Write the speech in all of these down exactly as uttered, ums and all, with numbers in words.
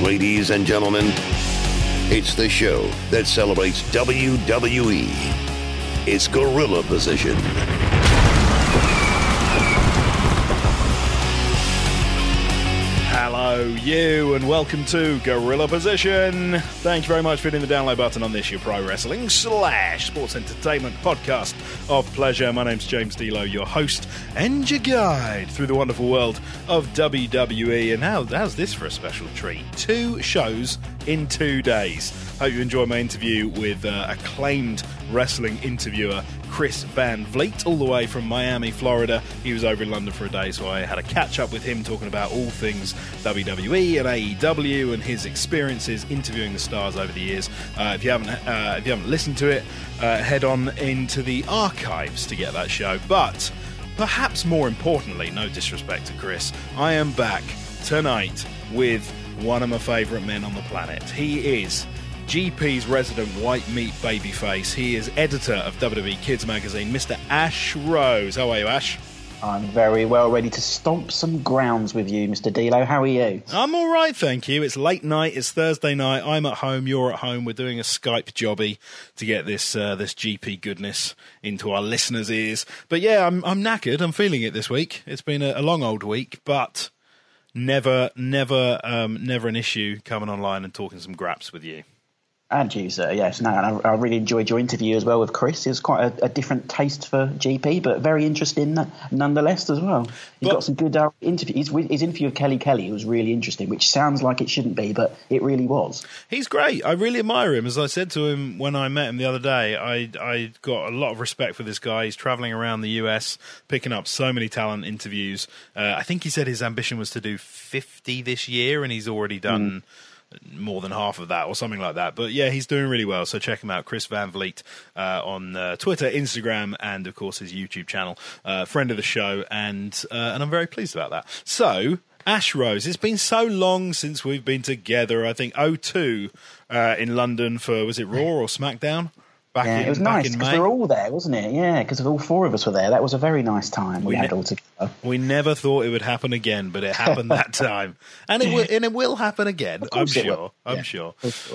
ladies and gentlemen. It's the show that celebrates W W E. It's Gorilla Position. Hello, you, and welcome to Gorilla Position. Thank you very much for hitting the download button on this, your pro wrestling slash sports entertainment podcast of pleasure. My name's James D'Lo, your host and your guide through the wonderful world of W W E. And how, how's this for a special treat? Two shows in two days. Hope you enjoy my interview with uh, acclaimed wrestling interviewer Chris Van Vliet, all the way from Miami, Florida. He was over in London for a day, so I had a catch up with him talking about all things W W E and A E W and his experiences interviewing the stars over the years. Uh, if you haven't, uh, if you haven't listened to it, uh, head on into the archives to get that show. But perhaps more importantly, no disrespect to Chris, I am back tonight with one of my favourite men on the planet. He is G P's resident white meat babyface. He is editor of W W E Kids magazine, Mister Ash Rose. How are you, Ash? I'm very well, ready to stomp some grounds with you, Mister D'Lo. How are you? I'm all right, thank you. It's late night. It's Thursday night. I'm at home. You're at home. We're doing a Skype jobby to get this uh, this G P goodness into our listeners' ears. But yeah, I'm I'm knackered. I'm feeling it this week. It's been a, a long old week, but never, never, um, never an issue coming online and talking some graps with you. And you, sir, yes. No, and I, I really enjoyed your interview as well with Chris. It was quite a, a different taste for G P, but very interesting nonetheless as well. He's got some good uh, interviews. His, his interview with Kelly Kelly was really interesting, which sounds like it shouldn't be, but it really was. He's great. I really admire him. As I said to him when I met him the other day, I I got a lot of respect for this guy. He's travelling around the U S, picking up so many talent interviews. Uh, I think he said his ambition was to do fifty this year, and he's already done... Mm. more than half of that or something like that. But yeah, he's doing really well. So check him out, Chris Van Vliet, uh, on uh, Twitter, Instagram, and of course his YouTube channel. Uh, friend of the show, and uh, and I'm very pleased about that. So, Ash Rose, it's been so long since we've been together. I think oh two uh, in London for, was it Raw or SmackDown? Back yeah, in, it was nice because we were all there, wasn't it? Yeah, because all four of us were there. That was a very nice time we, we had ne- all together. We never thought it would happen again, but it happened that time, and it will, and it will happen again. I'm sure. I'm yeah, sure.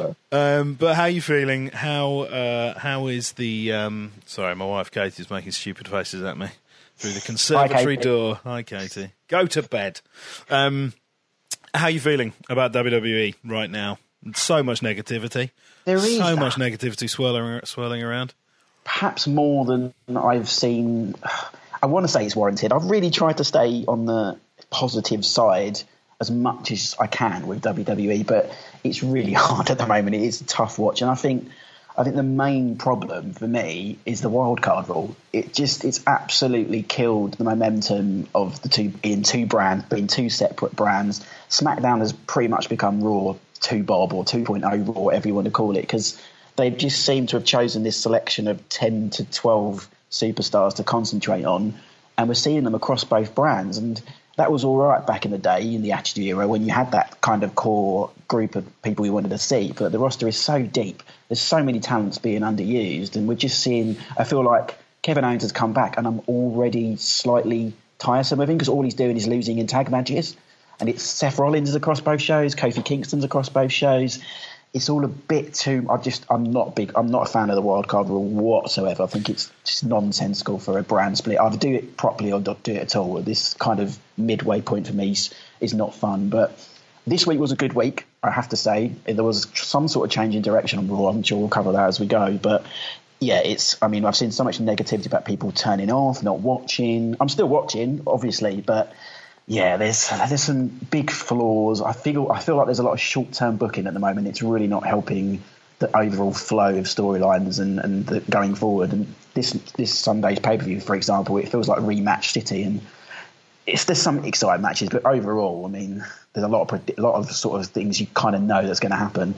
Um, but how are you feeling? How uh, how is the? Um, sorry, my wife Katie's making stupid faces at me through the conservatory Hi, door. Hi, Katie. Go to bed. Um, how are you feeling about W W E right now? So much negativity. There is so that. much negativity swirling, swirling around. Perhaps more than I've seen. I want to say it's warranted. I've really tried to stay on the positive side as much as I can with W W E, but it's really hard at the moment. It is a tough watch, and I think I think the main problem for me is the wildcard rule. It just it's absolutely killed the momentum of the two in two brands, being two separate brands. SmackDown has pretty much become Raw two Bob or two point oh Raw, whatever you want to call it, because they just seem to have chosen this selection of ten to twelve superstars to concentrate on, and we're seeing them across both brands. And that was all right back in the day, in the Attitude Era, when you had that kind of core group of people you wanted to see. But the roster is so deep. There's so many talents being underused, and we're just seeing, I feel like Kevin Owens has come back, and I'm already slightly tiresome of him because all he's doing is losing in tag matches. And it's Seth Rollins is across both shows, Kofi Kingston's across both shows. It's all a bit too. I just, I'm not big. I'm not a fan of the wildcard rule whatsoever. I think it's just nonsensical for a brand split. Either do it properly or don't do it at all. This kind of midway point for me is, is not fun. But this week was a good week, I have to say. There was some sort of change in direction on Raw. I'm sure we'll cover that as we go. But yeah, it's. I mean, I've seen so much negativity about people turning off, not watching. I'm still watching, obviously, but. Yeah, there's there's some big flaws. I feel I feel like there's a lot of short-term booking at the moment. It's really not helping the overall flow of storylines and, and the, going forward. And this this Sunday's pay-per-view, for example, it feels like Rematch City, and it's there's some exciting matches, but overall, I mean, there's a lot of a lot of sort of things you kind of know that's going to happen.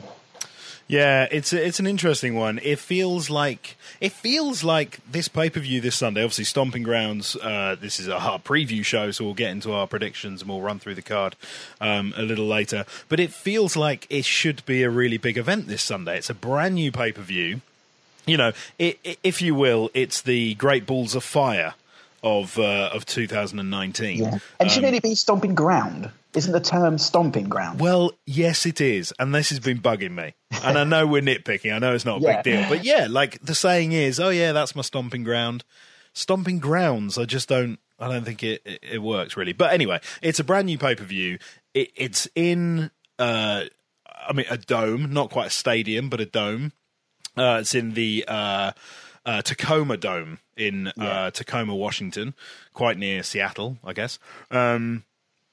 Yeah, it's a, it's an interesting one. It feels like it feels like this pay-per-view this Sunday, obviously Stomping Grounds, uh, this is our preview show, so we'll get into our predictions and we'll run through the card um, a little later. But it feels like it should be a really big event this Sunday. It's a brand new pay-per-view. You know, it, it, if you will, it's the Great Balls of Fire of uh, of two thousand nineteen. Yeah. And um, shouldn't it be stomping ground? Isn't the term stomping ground? Well, yes, it is. And this has been bugging me. And I know we're nitpicking. I know it's not a Yeah. big deal. But yeah, like the saying is, oh, yeah, that's my stomping ground. Stomping grounds, I just don't, I don't think it, it, it works really. But anyway, it's a brand new pay-per-view. It, it's in, uh, I mean, a dome, not quite a stadium, but a dome. Uh, it's in the uh, uh, Tacoma Dome in Yeah. uh, Tacoma, Washington, quite near Seattle, I guess. Um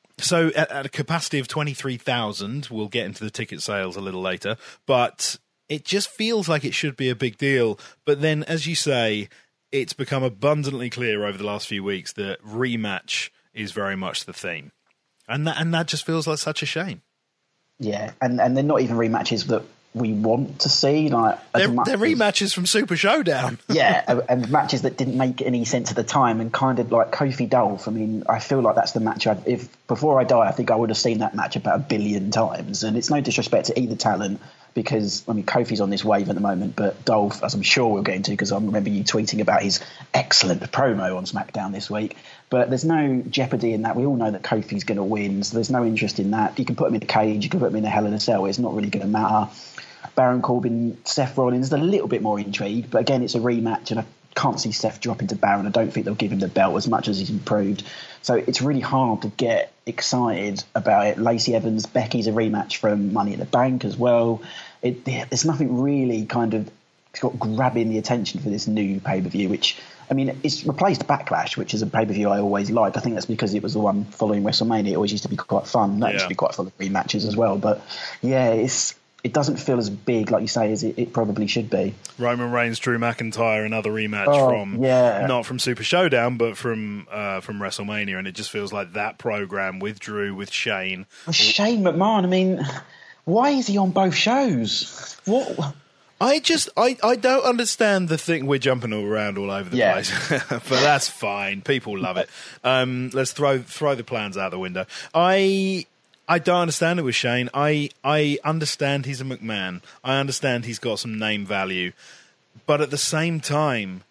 So at, at a capacity of twenty-three thousand, we'll get into the ticket sales a little later, but it just feels like it should be a big deal. But then, as you say, it's become abundantly clear over the last few weeks that rematch is very much the theme. And that, and that just feels like such a shame. Yeah, and, and they're not even rematches that we want to see. Like as They're, much they're as- rematches from Super Showdown. yeah, and- and matches that didn't make any sense at the time, and kind of like Kofi Dolph. I mean, I feel like that's the match. I'd, if before I die, I think I would have seen that match about a billion times. And it's no disrespect to either talent, because I mean Kofi's on this wave at the moment, but Dolph, as I'm sure we'll get into, because I remember you tweeting about his excellent promo on SmackDown this week. But there's no jeopardy in that. We all know that Kofi's going to win, so there's no interest in that. You can put him in a cage, you can put him in a Hell in a Cell. It's not really going to matter. Baron Corbin, Seth Rollins, a little bit more intrigued, but again, it's a rematch, and I can't see Seth dropping to Baron. I don't think they'll give him the belt as much as he's improved. So it's really hard to get excited about it. Lacey Evans, Becky's a rematch from Money in the Bank as well. It, there's nothing really kind of got grabbing the attention for this new pay-per-view, which, I mean, it's replaced Backlash, which is a pay-per-view I always liked. I think that's because it was the one following WrestleMania. It always used to be quite fun. That Yeah. used to be quite full of rematches as well. But yeah, it's it doesn't feel as big, like you say, as it, it probably should be. Roman Reigns, Drew McIntyre, another rematch Oh, from yeah. not from Super Showdown, but from uh, from WrestleMania, and it just feels like that program with Drew, with Shane. Well, Shane McMahon, I mean, why is he on both shows? What? I just I, I don't understand the thing. We're jumping all around all over the Yeah. place, but that's fine. People love it. Um, let's throw throw the plans out the window. I. I don't understand it with Shane. I I understand he's a McMahon. I understand he's got some name value, but at the same time,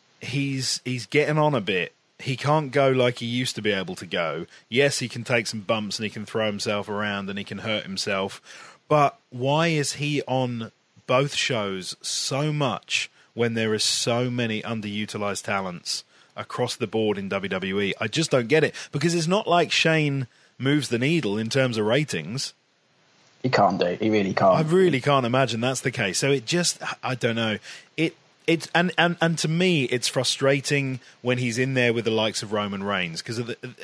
he's he's getting on a bit. He can't go like he used to be able to go. Yes, he can take some bumps and he can throw himself around and he can hurt himself. But why is he on both shows so much when there is so many underutilized talents across the board in W W E? I just don't get it, because it's not like Shane moves the needle in terms of ratings. He can't do. He really can't. I really can't imagine that's the case. So it just, I don't know. It It's and, and, and to me, it's frustrating when he's in there with the likes of Roman Reigns, because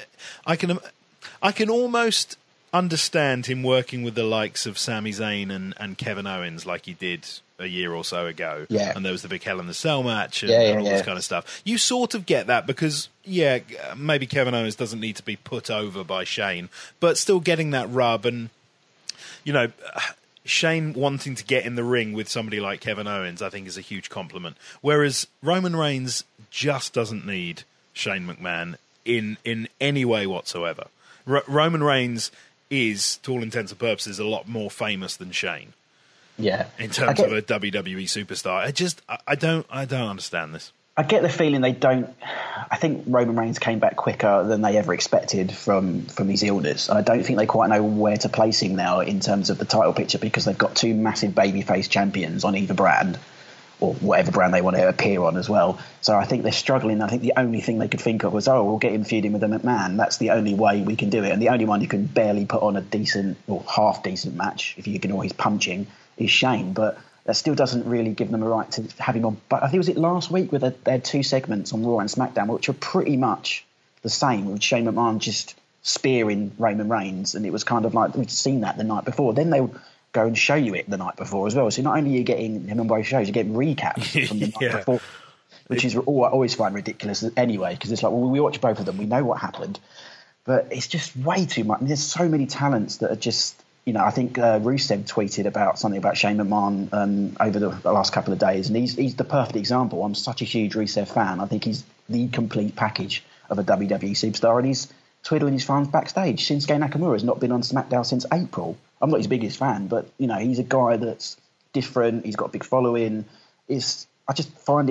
I can I can almost understand him working with the likes of Sami Zayn and, and Kevin Owens like he did a year or so ago. Yeah. And there was the big Hell in the Cell match and, Yeah, yeah, and all yeah. this kind of stuff. You sort of get that because, yeah, maybe Kevin Owens doesn't need to be put over by Shane, but still getting that rub and, you know, Shane wanting to get in the ring with somebody like Kevin Owens, I think, is a huge compliment. Whereas Roman Reigns just doesn't need Shane McMahon in, in any way whatsoever. R- Roman Reigns is, to all intents and purposes, a lot more famous than Shane Yeah. in terms I get, of a W W E superstar. I just, I, I don't, I don't understand this. I get the feeling they don't. I think Roman Reigns came back quicker than they ever expected from from his illness. And I don't think they quite know where to place him now in terms of the title picture, because they've got two massive babyface champions on either brand, or whatever brand they want to appear on as well. So I think they're struggling. I think the only thing they could think of was, oh, we'll get him feuding with a McMahon. That's the only way we can do it. And the only one who can barely put on a decent or half-decent match, if you ignore his punching, is Shane. But that still doesn't really give them a right to have him on. But I think it was it last week where they they had two segments on Raw and SmackDown, which were pretty much the same, with Shane McMahon just spearing Roman Reigns. And it was kind of like, we'd seen that the night before. Then they would go and show you it the night before as well. So not only are you getting him on both shows, you're getting recaps from the night Yeah. before, which is all I always find ridiculous anyway, because it's like, well, we watch both of them, we know what happened, but it's just way too much. I mean, there's so many talents that are just, you know, I think uh, Rusev tweeted about something about Shane McMahon um, over the, the last couple of days, and he's he's the perfect example. I'm such a huge Rusev fan. I think he's the complete package of a W W E superstar, and he's twiddling his thumbs backstage. Shinsuke Nakamura has not been on SmackDown since April. I'm not his biggest fan, but, you know, he's a guy that's different. He's got a big following. It's, I just find it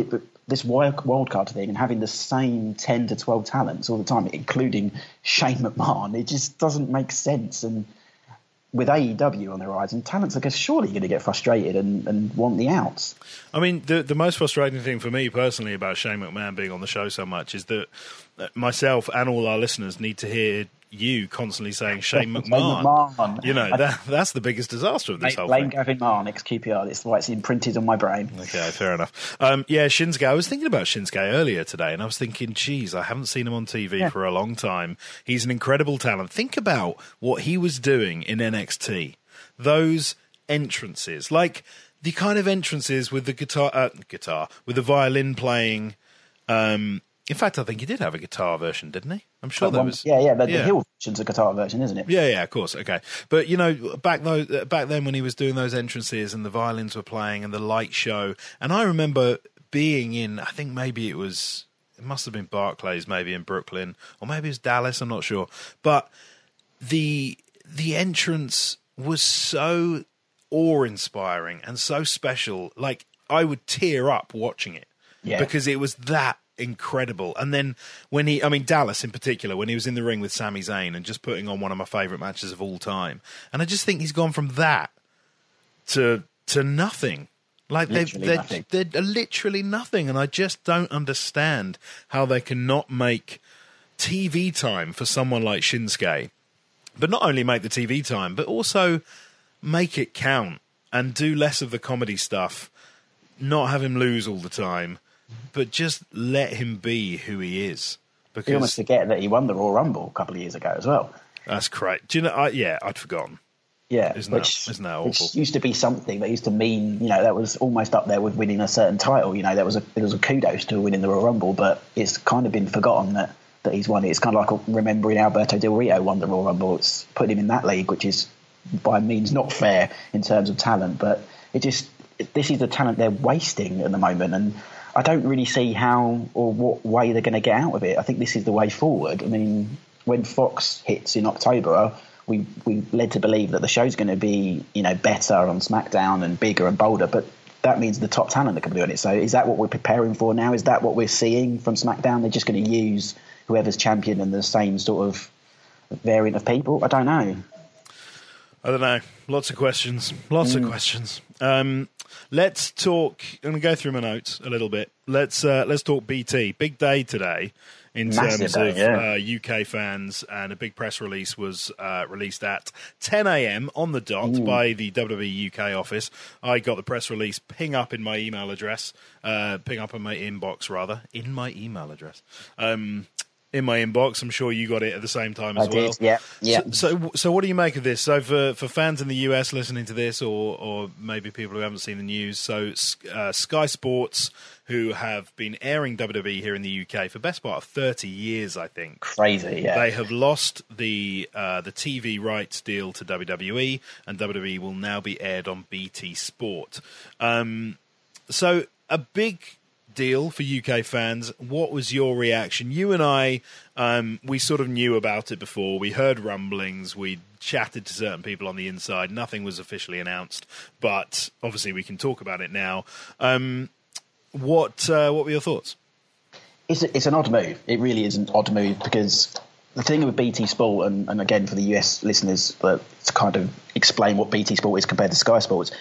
this wild, wild card thing and having the same ten to twelve talents all the time, including Shane McMahon, it just doesn't make sense. And with A E W on the horizon, talents are surely going to get frustrated and, and want the outs. I mean, the the most frustrating thing for me personally about Shane McMahon being on the show so much is that myself and all our listeners need to hear you constantly saying Shane McMahon. McMahon. You know, that, that's the biggest disaster of this whole Blame thing. Gavin Marr, ex Q P R. That's why it's imprinted on my brain. Okay, fair enough. Um, yeah, Shinsuke. I was thinking about Shinsuke earlier today, and I was thinking, geez, I haven't seen him on T V yeah. for a long time. He's an incredible talent. Think about what he was doing in N X T. Those entrances, like the kind of entrances with the guitar, uh, guitar with the violin playing. Um, in fact, I think he did have a guitar version, didn't he? I'm sure that there one, was. Yeah, yeah. The, yeah. the Hill version's a guitar version, isn't it? Yeah, yeah, of course. Okay, but you know, back though, back then when he was doing those entrances and the violins were playing and the light show, and I remember being in. I think maybe it was. It must have been Barclays, maybe in Brooklyn, or maybe it was Dallas. I'm not sure, but the the entrance was so awe-inspiring and so special. Like I would tear up watching it yeah. because it was that incredible. And then when he, I mean Dallas in particular, when he was in the ring with Sami Zayn and just putting on one of my favourite matches of all time. And I just think he's gone from that to to nothing. Like they've, they're, nothing. they're literally nothing. And I just don't understand how they cannot make T V time for someone like Shinsuke. But not only make the T V time, but also make it count and do less of the comedy stuff, not have him lose all the time, but just let him be who he is. Because you almost forget that he won the Royal Rumble a couple of years ago as well. That's correct. Do you know? I, yeah, I'd forgotten. Yeah, isn't which, that, isn't that awful? Which used to be something that used to mean, you know, that was almost up there with winning a certain title. You know, there was a there was a kudos to winning the Royal Rumble, but it's kind of been forgotten that, that he's won it. It's kind of like remembering Alberto Del Rio won the Royal Rumble. It's putting him in that league, which is by means not fair in terms of talent. But it just this is the talent they're wasting at the moment, and I don't really see how or what way they're going to get out of it. I think this is the way forward. I mean, when Fox hits in October, we we led to believe that the show's going to be, you know, better on SmackDown and bigger and bolder, but that means the top talent that can be on it. So is that what we're preparing for now? Is that what we're seeing from SmackDown? They're just going to use whoever's champion and the same sort of variant of people? I don't know. I don't know. Lots of questions. Lots mm. of questions. Um, let's talk. I'm going to go through my notes a little bit. Let's uh, let's talk B T. Big day today in Massive terms day, of yeah. uh, U K fans, and a big press release was uh, released at ten a.m. on the dot mm. by the W W E U K office. I got the press release ping up in my email address, uh, ping up in my inbox rather, in my email address. Um, in my inbox. I'm sure you got it at the same time as I well. Did, yeah, yeah. So, so, so what do you make of this? So, for, for fans in the U S listening to this, or or maybe people who haven't seen the news, so uh, Sky Sports, who have been airing W W E here in the U K for the best part of thirty years, I think. Crazy, yeah. They have lost the uh, the T V rights deal to W W E, and W W E will now be aired on B T Sport. Um, so, a big deal for U K fans. What was your reaction? You and I, um, we sort of knew about it before. We heard rumblings. We chatted to certain people on the inside. Nothing was officially announced, but obviously we can talk about it now. Um, what uh, what were your thoughts? It's a, it's an odd move. It really is an odd move because the thing with B T Sport, and, and again for the U S listeners, uh, to kind of explain what B T Sport is compared to Sky Sports,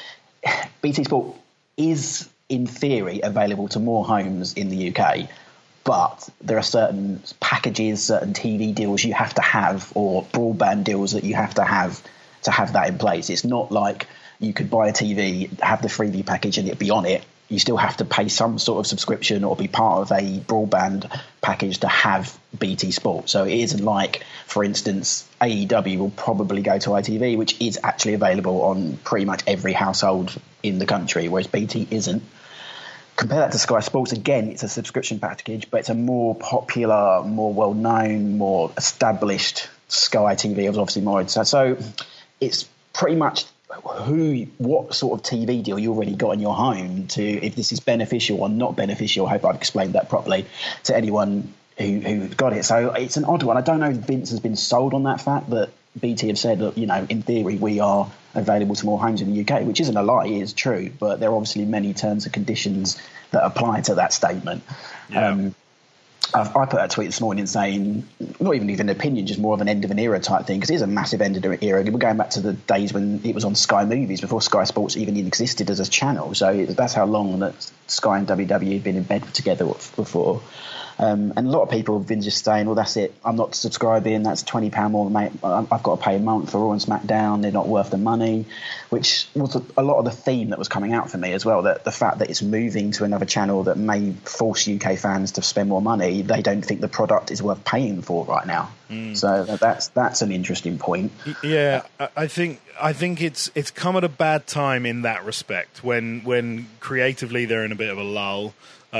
B T Sport is in theory available to more homes in the U K, but there are certain packages, certain T V deals you have to have, or broadband deals that you have to have to have that in place. It's not like you could buy a T V, have the freebie package and it'd be on it. You still have to pay some sort of subscription or be part of a broadband package to have B T Sport. So it isn't like, for instance, A E W will probably go to I T V, which is actually available on pretty much every household in the country, whereas B T isn't. Compare that to Sky Sports. Again, it's a subscription package, but it's a more popular, more well-known, more established Sky T V. It was obviously more so. So it's pretty much who, what sort of T V deal you already got in your home to, if this is beneficial or not beneficial. I hope I've explained that properly to anyone who who got it. So it's an odd one. I don't know if Vince has been sold on that fact that B T have said, look, you know, in theory we are available to more homes in the U K, which isn't a lie, it is true, but there are obviously many terms and conditions that apply to that statement. Yeah. Um, I've, I put a tweet this morning saying, not even even an opinion, just more of an end of an era type thing, because it is a massive end of an era. We're going back to the days when it was on Sky Movies, before Sky Sports even existed as a channel. So it, that's how long that Sky and W W E have been in bed together before. Um, and a lot of people have been just saying, well, that's it, I'm not subscribing, that's twenty pounds more, mate. I've got to pay a month for Raw and SmackDown, they're not worth the money, which was a, a lot of the theme that was coming out for me as well, that the fact that it's moving to another channel that may force U K fans to spend more money, they don't think the product is worth paying for right now. Mm. So that's that's an interesting point. Yeah, I think I think it's it's come at a bad time in that respect, when when creatively they're in a bit of a lull.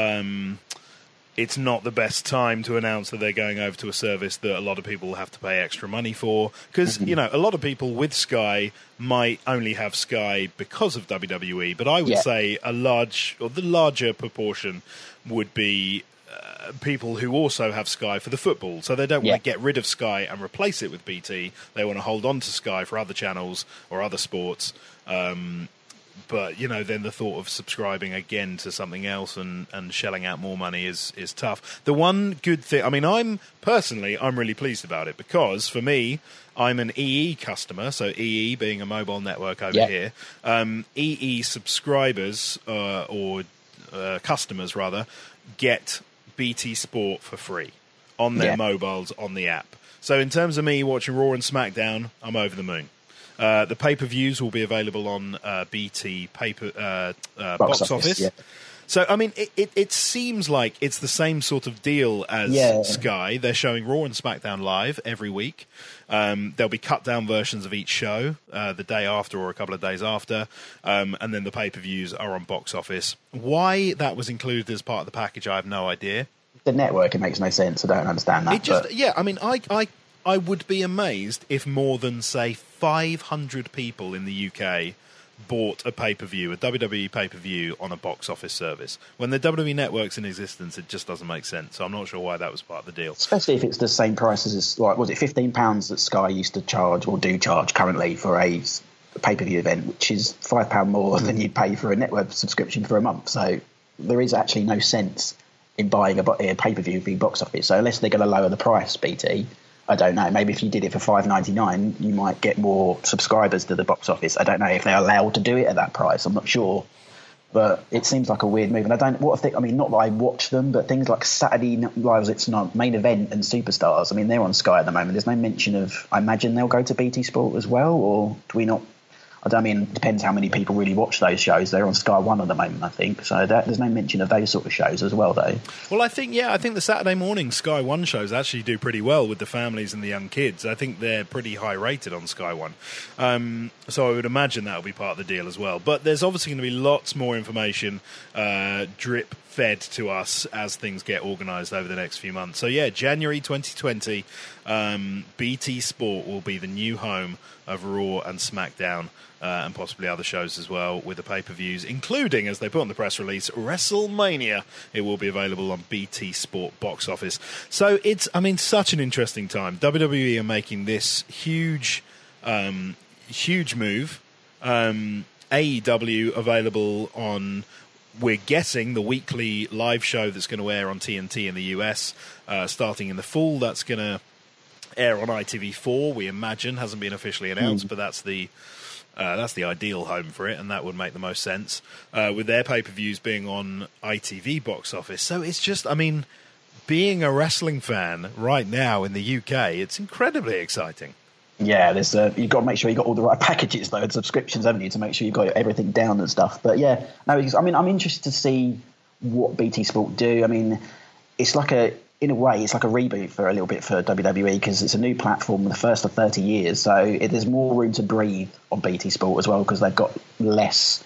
Um, It's not the best time to announce that they're going over to a service that a lot of people have to pay extra money for. Because, mm-hmm. you know, a lot of people with Sky might only have Sky because of W W E. But I would yeah. say a large, or the larger proportion would be uh, people who also have Sky for the football. So they don't yeah. want to get rid of Sky and replace it with B T. They want to hold on to Sky for other channels or other sports. Um But, you know, then the thought of subscribing again to something else and, and shelling out more money is, is tough. The one good thing, I mean, I'm personally, I'm really pleased about it, because for me, I'm an E E customer, so E E being a mobile network over yeah. here. Um, E E subscribers, uh, or uh, customers rather, get B T Sport for free on their yeah. mobiles, on the app. So in terms of me watching Raw and SmackDown, I'm over the moon. Uh, the pay-per-views will be available on uh, B T paper, uh, uh, box, box office. office. Yeah. So, I mean, it, it, it seems like it's the same sort of deal as yeah. Sky. They're showing Raw and SmackDown live every week. Um, there'll be cut-down versions of each show uh, the day after or a couple of days after. Um, and then the pay-per-views are on box office. Why that was included as part of the package, I have no idea. The network, it makes no sense. I don't understand that. It just, but... Yeah, I mean, I... I I would be amazed if more than, say, five hundred people in the U K bought a pay-per-view, a W W E pay-per-view on a box office service. When the W W E network's in existence, it just doesn't make sense. So I'm not sure why that was part of the deal. Especially if it's the same prices as, like, was it fifteen pounds that Sky used to charge, or do charge currently, for a pay-per-view event, which is five pounds more mm. than you'd pay for a network subscription for a month. So there is actually no sense in buying a, a pay-per-view for box office. So unless they're going to lower the price, B T... I don't know. Maybe if you did it for five ninety-nine, you might get more subscribers to the box office. I don't know if they're allowed to do it at that price. I'm not sure. But it seems like a weird move. And I don't, what I think, I mean, not that I watch them, but things like Saturday Live, it's not Main Event and Superstars. I mean, they're on Sky at the moment. There's no mention of, I imagine they'll go to B T Sport as well, or do we not? I don't mean, it depends how many people really watch those shows. They're on Sky One at the moment, I think. So that, there's no mention of those sort of shows as well, though. Well, I think, yeah, I think the Saturday morning Sky One shows actually do pretty well with the families and the young kids. I think they're pretty high rated on Sky One. Um, so I would imagine that'll be part of the deal as well. But there's obviously going to be lots more information uh, drip fed to us as things get organised over the next few months. So yeah, January twenty twenty, um, B T Sport will be the new home of Raw and SmackDown. Uh, and possibly other shows as well with the pay-per-views, including, as they put on the press release, WrestleMania. It will be available on B T Sport box office. So it's, I mean, such an interesting time. W W E are making this huge, um, huge move. Um, A E W available on, we're guessing, the weekly live show that's going to air on T N T in the U S, uh, starting in the fall. That's going to air on I T V four, we imagine. Hasn't been officially announced, mm. but that's the... Uh, that's the ideal home for it, and that would make the most sense, uh, with their pay-per-views being on I T V box office. So it's just, I mean, being a wrestling fan right now in the U K, it's incredibly exciting. Yeah, there's uh, you've got to make sure you've got all the right packages, though, and subscriptions, haven't you, to make sure you've got everything down and stuff. But yeah, no, I mean, I'm interested to see what B T Sport do. I mean, it's like a... in a way, it's like a reboot for a little bit for W W E, because it's a new platform, the first of thirty years. So it, there's more room to breathe on B T Sport as well, because they've got less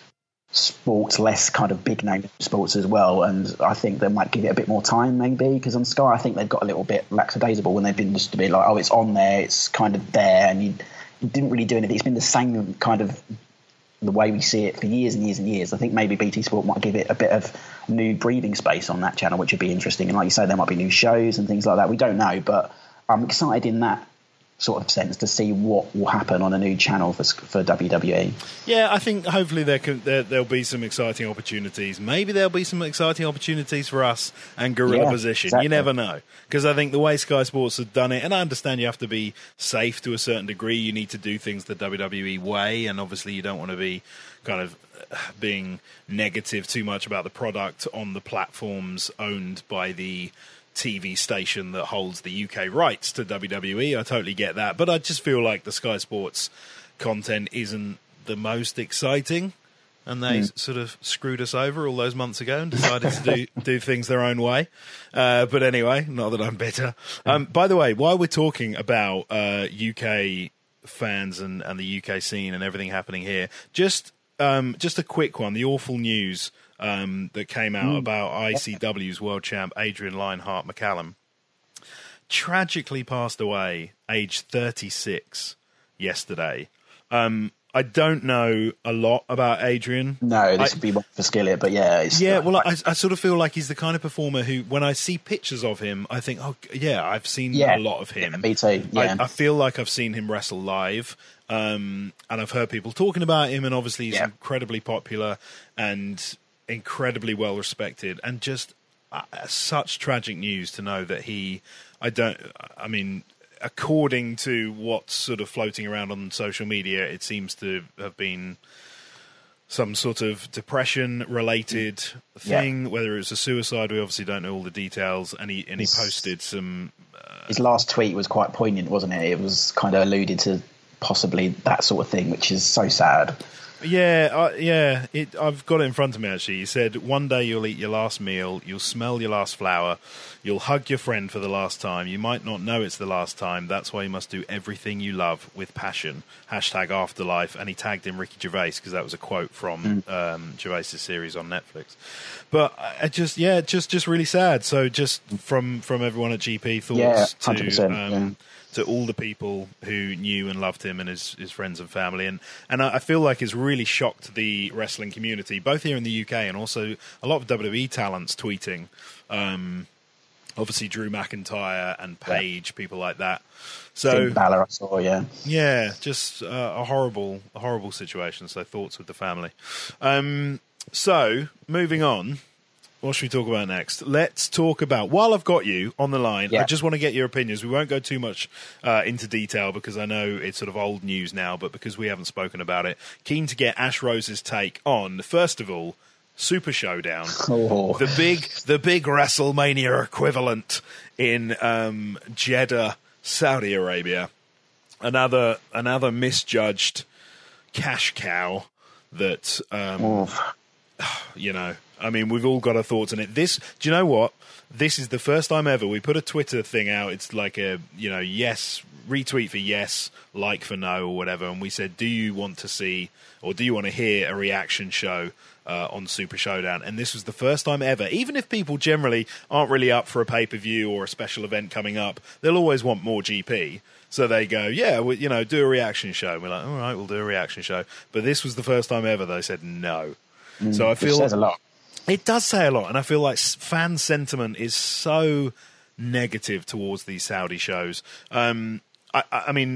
sports, less kind of big name sports as well. And I think they might give it a bit more time, maybe, because on Sky, I think they've got a little bit lackadaisical when they've been just a bit like, oh, it's on there, it's kind of there, and you, you didn't really do anything. It's been the same kind of the way we see it for years and years and years. I think maybe B T Sport might give it a bit of new breathing space on that channel, which would be interesting. And like you say, there might be new shows and things like that. We don't know, but I'm excited in that sort of sense to see what will happen on a new channel for for W W E. Yeah, I think hopefully there, can, there there'll be some exciting opportunities. Maybe there'll be some exciting opportunities for us and Gorilla Yeah, Position. exactly. You never know, because I think the way Sky Sports have done it, and I understand you have to be safe to a certain degree. You need to do things the W W E way, and obviously you don't want to be kind of being negative too much about the product on the platforms owned by the T V station that holds the U K rights to W W E. I totally get that, but I just feel like the Sky Sports content isn't the most exciting, and they mm. sort of screwed us over all those months ago and decided to do, do things their own way. Uh, but anyway, not that I'm bitter. Um, by the way, while we're talking about uh, U K fans and, and the U K scene and everything happening here, just um, just a quick one, the awful news Um, that came out mm. about I C W's world champ Adrian Lionheart McCallum. Tragically passed away, aged thirty-six, yesterday. Um, I don't know a lot about Adrian. No, this I, would be one for Skillet, but yeah. It's yeah, like, well, I, I sort of feel like he's the kind of performer who, when I see pictures of him, I think, oh, yeah, I've seen yeah, a lot of him. Yeah, me too, yeah. I, I feel like I've seen him wrestle live, um, and I've heard people talking about him, and obviously he's yeah. incredibly popular and incredibly well respected, and just uh, such tragic news to know that he, I don't, I mean, according to what's sort of floating around on social media, it seems to have been some sort of depression-related thing, yeah. whether it was a suicide, we obviously don't know all the details, and he, and he posted some... Uh, his last tweet was quite poignant, wasn't it? It was kind of alluded to possibly that sort of thing, which is so sad. Yeah, uh, yeah. It, I've got it in front of me, actually. He said, one day you'll eat your last meal, you'll smell your last flower, you'll hug your friend for the last time. You might not know it's the last time. That's why you must do everything you love with passion. Hashtag Afterlife. And he tagged in Ricky Gervais, because that was a quote from mm. um, Gervais' series on Netflix. But I just, yeah, just just really sad. So just from, from everyone at G P, thoughts yeah, to... Um, yeah. to all the people who knew and loved him and his, his friends and family. And, and I feel like it's really shocked the wrestling community, both here in the U K and also a lot of W W E talents tweeting. Um, obviously, Drew McIntyre and Paige, yeah. people like that. So, Finn Balor, I saw, yeah. Yeah, just uh, a horrible, a horrible situation. So thoughts with the family. Um, so, moving on. What should we talk about next? Let's talk about, while I've got you on the line, yeah. I just want to get your opinions. We won't go too much uh, into detail because I know it's sort of old news now, but because we haven't spoken about it, keen to get Ash Rose's take on, first of all, Super Showdown, oh. the big the big WrestleMania equivalent in um, Jeddah, Saudi Arabia. Another another misjudged cash cow that, um, oh. you know... I mean, we've all got our thoughts on it. This, do you know what? This is the first time ever we put a Twitter thing out. It's like a, you know, yes, retweet for yes, like for no, or whatever. And we said, do you want to see, or do you want to hear a reaction show uh, on Super Showdown? And this was the first time ever. Even if people generally aren't really up for a pay-per-view or a special event coming up, they'll always want more G P. So they go, yeah, well, you know, do a reaction show. And we're like, all right, we'll do a reaction show. But this was the first time ever they said no. Mm, so I feel... Which says a lot. It does say a lot, and I feel like fan sentiment is so negative towards these Saudi shows. Um, I, I mean,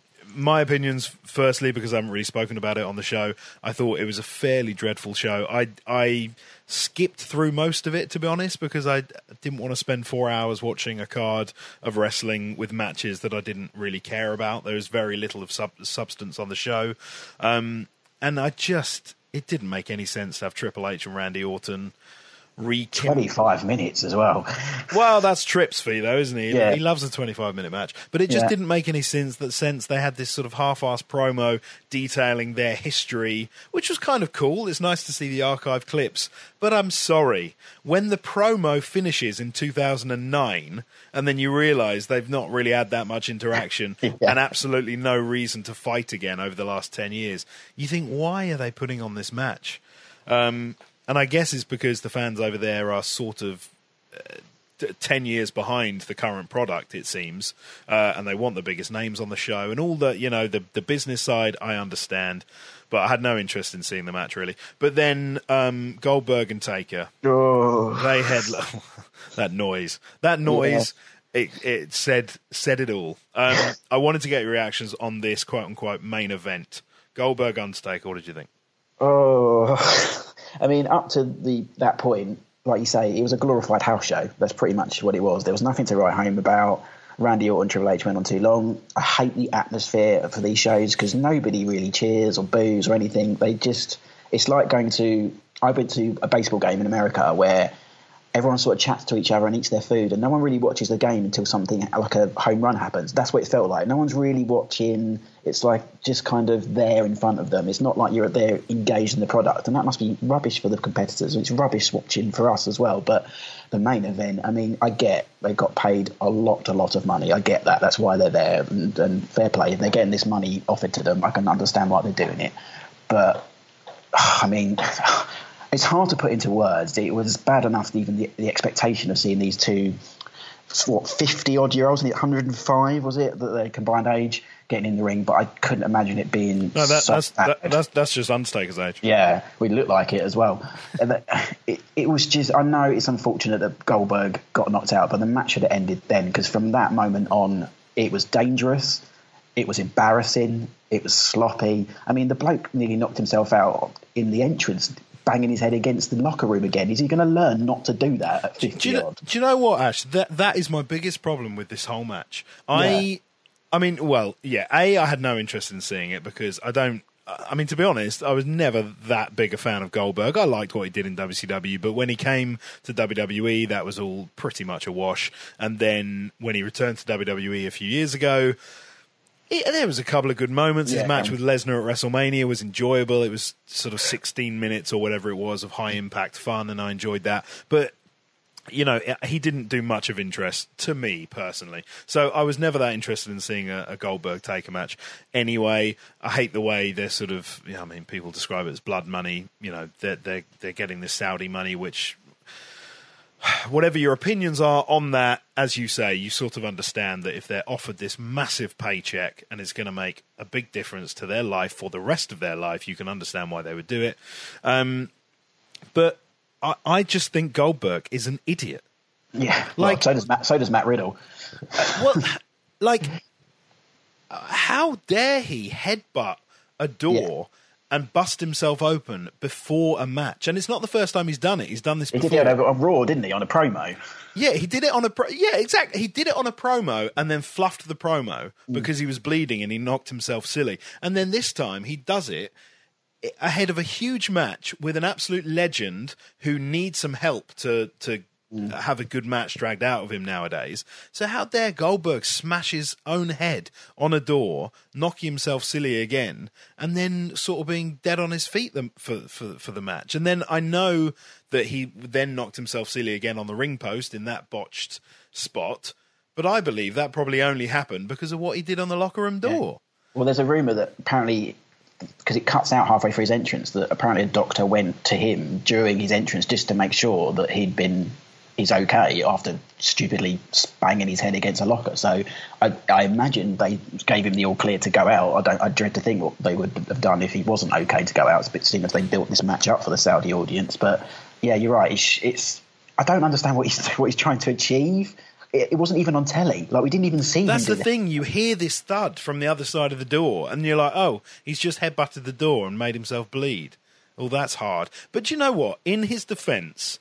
my opinions, firstly, because I haven't really spoken about it on the show, I thought it was a fairly dreadful show. I, I skipped through most of it, to be honest, because I didn't want to spend four hours watching a card of wrestling with matches that I didn't really care about. There was very little of sub- substance on the show. Um, and I just... It didn't make any sense to have Triple H and Randy Orton rekindle. twenty-five minutes as well. Well, that's Tripp's fee, though, isn't he? Yeah. He loves a twenty-five minute match. But it just yeah. didn't make any sense that sense they had this sort of half-assed promo detailing their history, which was kind of cool. It's nice to see the archive clips. But I'm sorry, when the promo finishes in two thousand nine and then you realise they've not really had that much interaction yeah. and absolutely no reason to fight again over the last ten years, you think, why are they putting on this match? Um... And I guess it's because the fans over there are sort of uh, t- ten years behind the current product, it seems, uh, and they want the biggest names on the show. And all the, you know, the, the business side, I understand, but I had no interest in seeing the match, really. But then um, Goldberg and Taker, oh. they had... that noise. That noise... Yeah. it, it said said it all. Um, I wanted to get your reactions on this quote-unquote main event. Goldberg, Undertaker, what did you think? Oh, I mean, up to the that point, like you say, it was a glorified house show. That's pretty much what it was. There was nothing to write home about. Randy Orton, Triple H went on too long. I hate the atmosphere for these shows because nobody really cheers or boos or anything. They just, it's like going to, I went to a baseball game in America where everyone sort of chats to each other and eats their food and no one really watches the game until something like a home run happens. That's what it felt like. No one's really watching. It's like just kind of there in front of them. It's not like you're there engaged in the product, and that must be rubbish for the competitors. It's rubbish watching for us as well. But the main event, I mean, I get they got paid a lot, a lot of money. I get that. That's why they're there, and, and fair play. If they're getting this money offered to them, I can understand why they're doing it. But, I mean... It's hard to put into words. It was bad enough, even the, the expectation of seeing these two, what, fifty-odd-year-olds, one hundred and five, was it, that their combined age, getting in the ring, but I couldn't imagine it being No, that, so that's, that, that's that's just Undertaker's age. Yeah, we look like it as well. And that, it, it was just, I know it's unfortunate that Goldberg got knocked out, but the match should have ended then, because from that moment on, it was dangerous, it was embarrassing, it was sloppy. I mean, the bloke nearly knocked himself out in the entrance, banging his head against the locker room again. Is he going to learn not to do that at fifty do you know, odd? Do you know what, Ash? That that is my biggest problem with this whole match. I, Yeah. I mean, well, yeah. A, I had no interest in seeing it because I don't. I mean, to be honest, I was never that big a fan of Goldberg. I liked what he did in W C W, but when he came to W W E, that was all pretty much a wash. And then when he returned to W W E a few years ago, It, there was a couple of good moments. His Yeah, match um, with Lesnar at WrestleMania was enjoyable. It was sort of sixteen minutes or whatever it was of high-impact fun, and I enjoyed that. But, you know, he didn't do much of interest to me, personally. So I was never that interested in seeing a, a Goldberg-Taker match. Anyway, I hate the way they're sort of, you know, I mean, people describe it as blood money. You know, they're, they're, they're getting this Saudi money, which... Whatever your opinions are on that, as you say, you sort of understand that if they're offered this massive paycheck and it's going to make a big difference to their life for the rest of their life, you can understand why they would do it. Um, but I, I just think Goldberg is an idiot. Yeah, like well, so does Matt. So does Matt Riddle. Well, like, how dare he headbutt a door? Yeah. And bust himself open before a match, and it's not the first time he's done it. He's done this before. He did it on Raw, didn't he? On a promo. Yeah, he did it on a pro- yeah, exactly. He did it on a promo, and then fluffed the promo because he was bleeding and he knocked himself silly. And then this time he does it ahead of a huge match with an absolute legend who needs some help to to. Mm. have a good match dragged out of him nowadays. So how dare Goldberg smash his own head on a door, knocking himself silly again, and then sort of being dead on his feet for, for, for the match. And then I know that he then knocked himself silly again on the ring post in that botched spot, but I believe that probably only happened because of what he did on the locker room door. Yeah. Well, there's a rumour that apparently... because it cuts out halfway through his entrance, that apparently a doctor went to him during his entrance just to make sure that he'd been... he's okay after stupidly banging his head against a locker. So I, I imagine they gave him the all clear to go out. I don't. I dread to think what they would have done if he wasn't okay to go out. It's a bit seeing as they built this match up for the Saudi audience. But yeah, you're right. It's. it's I don't understand what he's what he's trying to achieve. It, it wasn't even on telly. Like we didn't even see. That's him the do thing. You hear this thud from the other side of the door, and you're like, oh, he's just headbutted the door and made himself bleed. Oh, that's hard. But you know what? In his defence,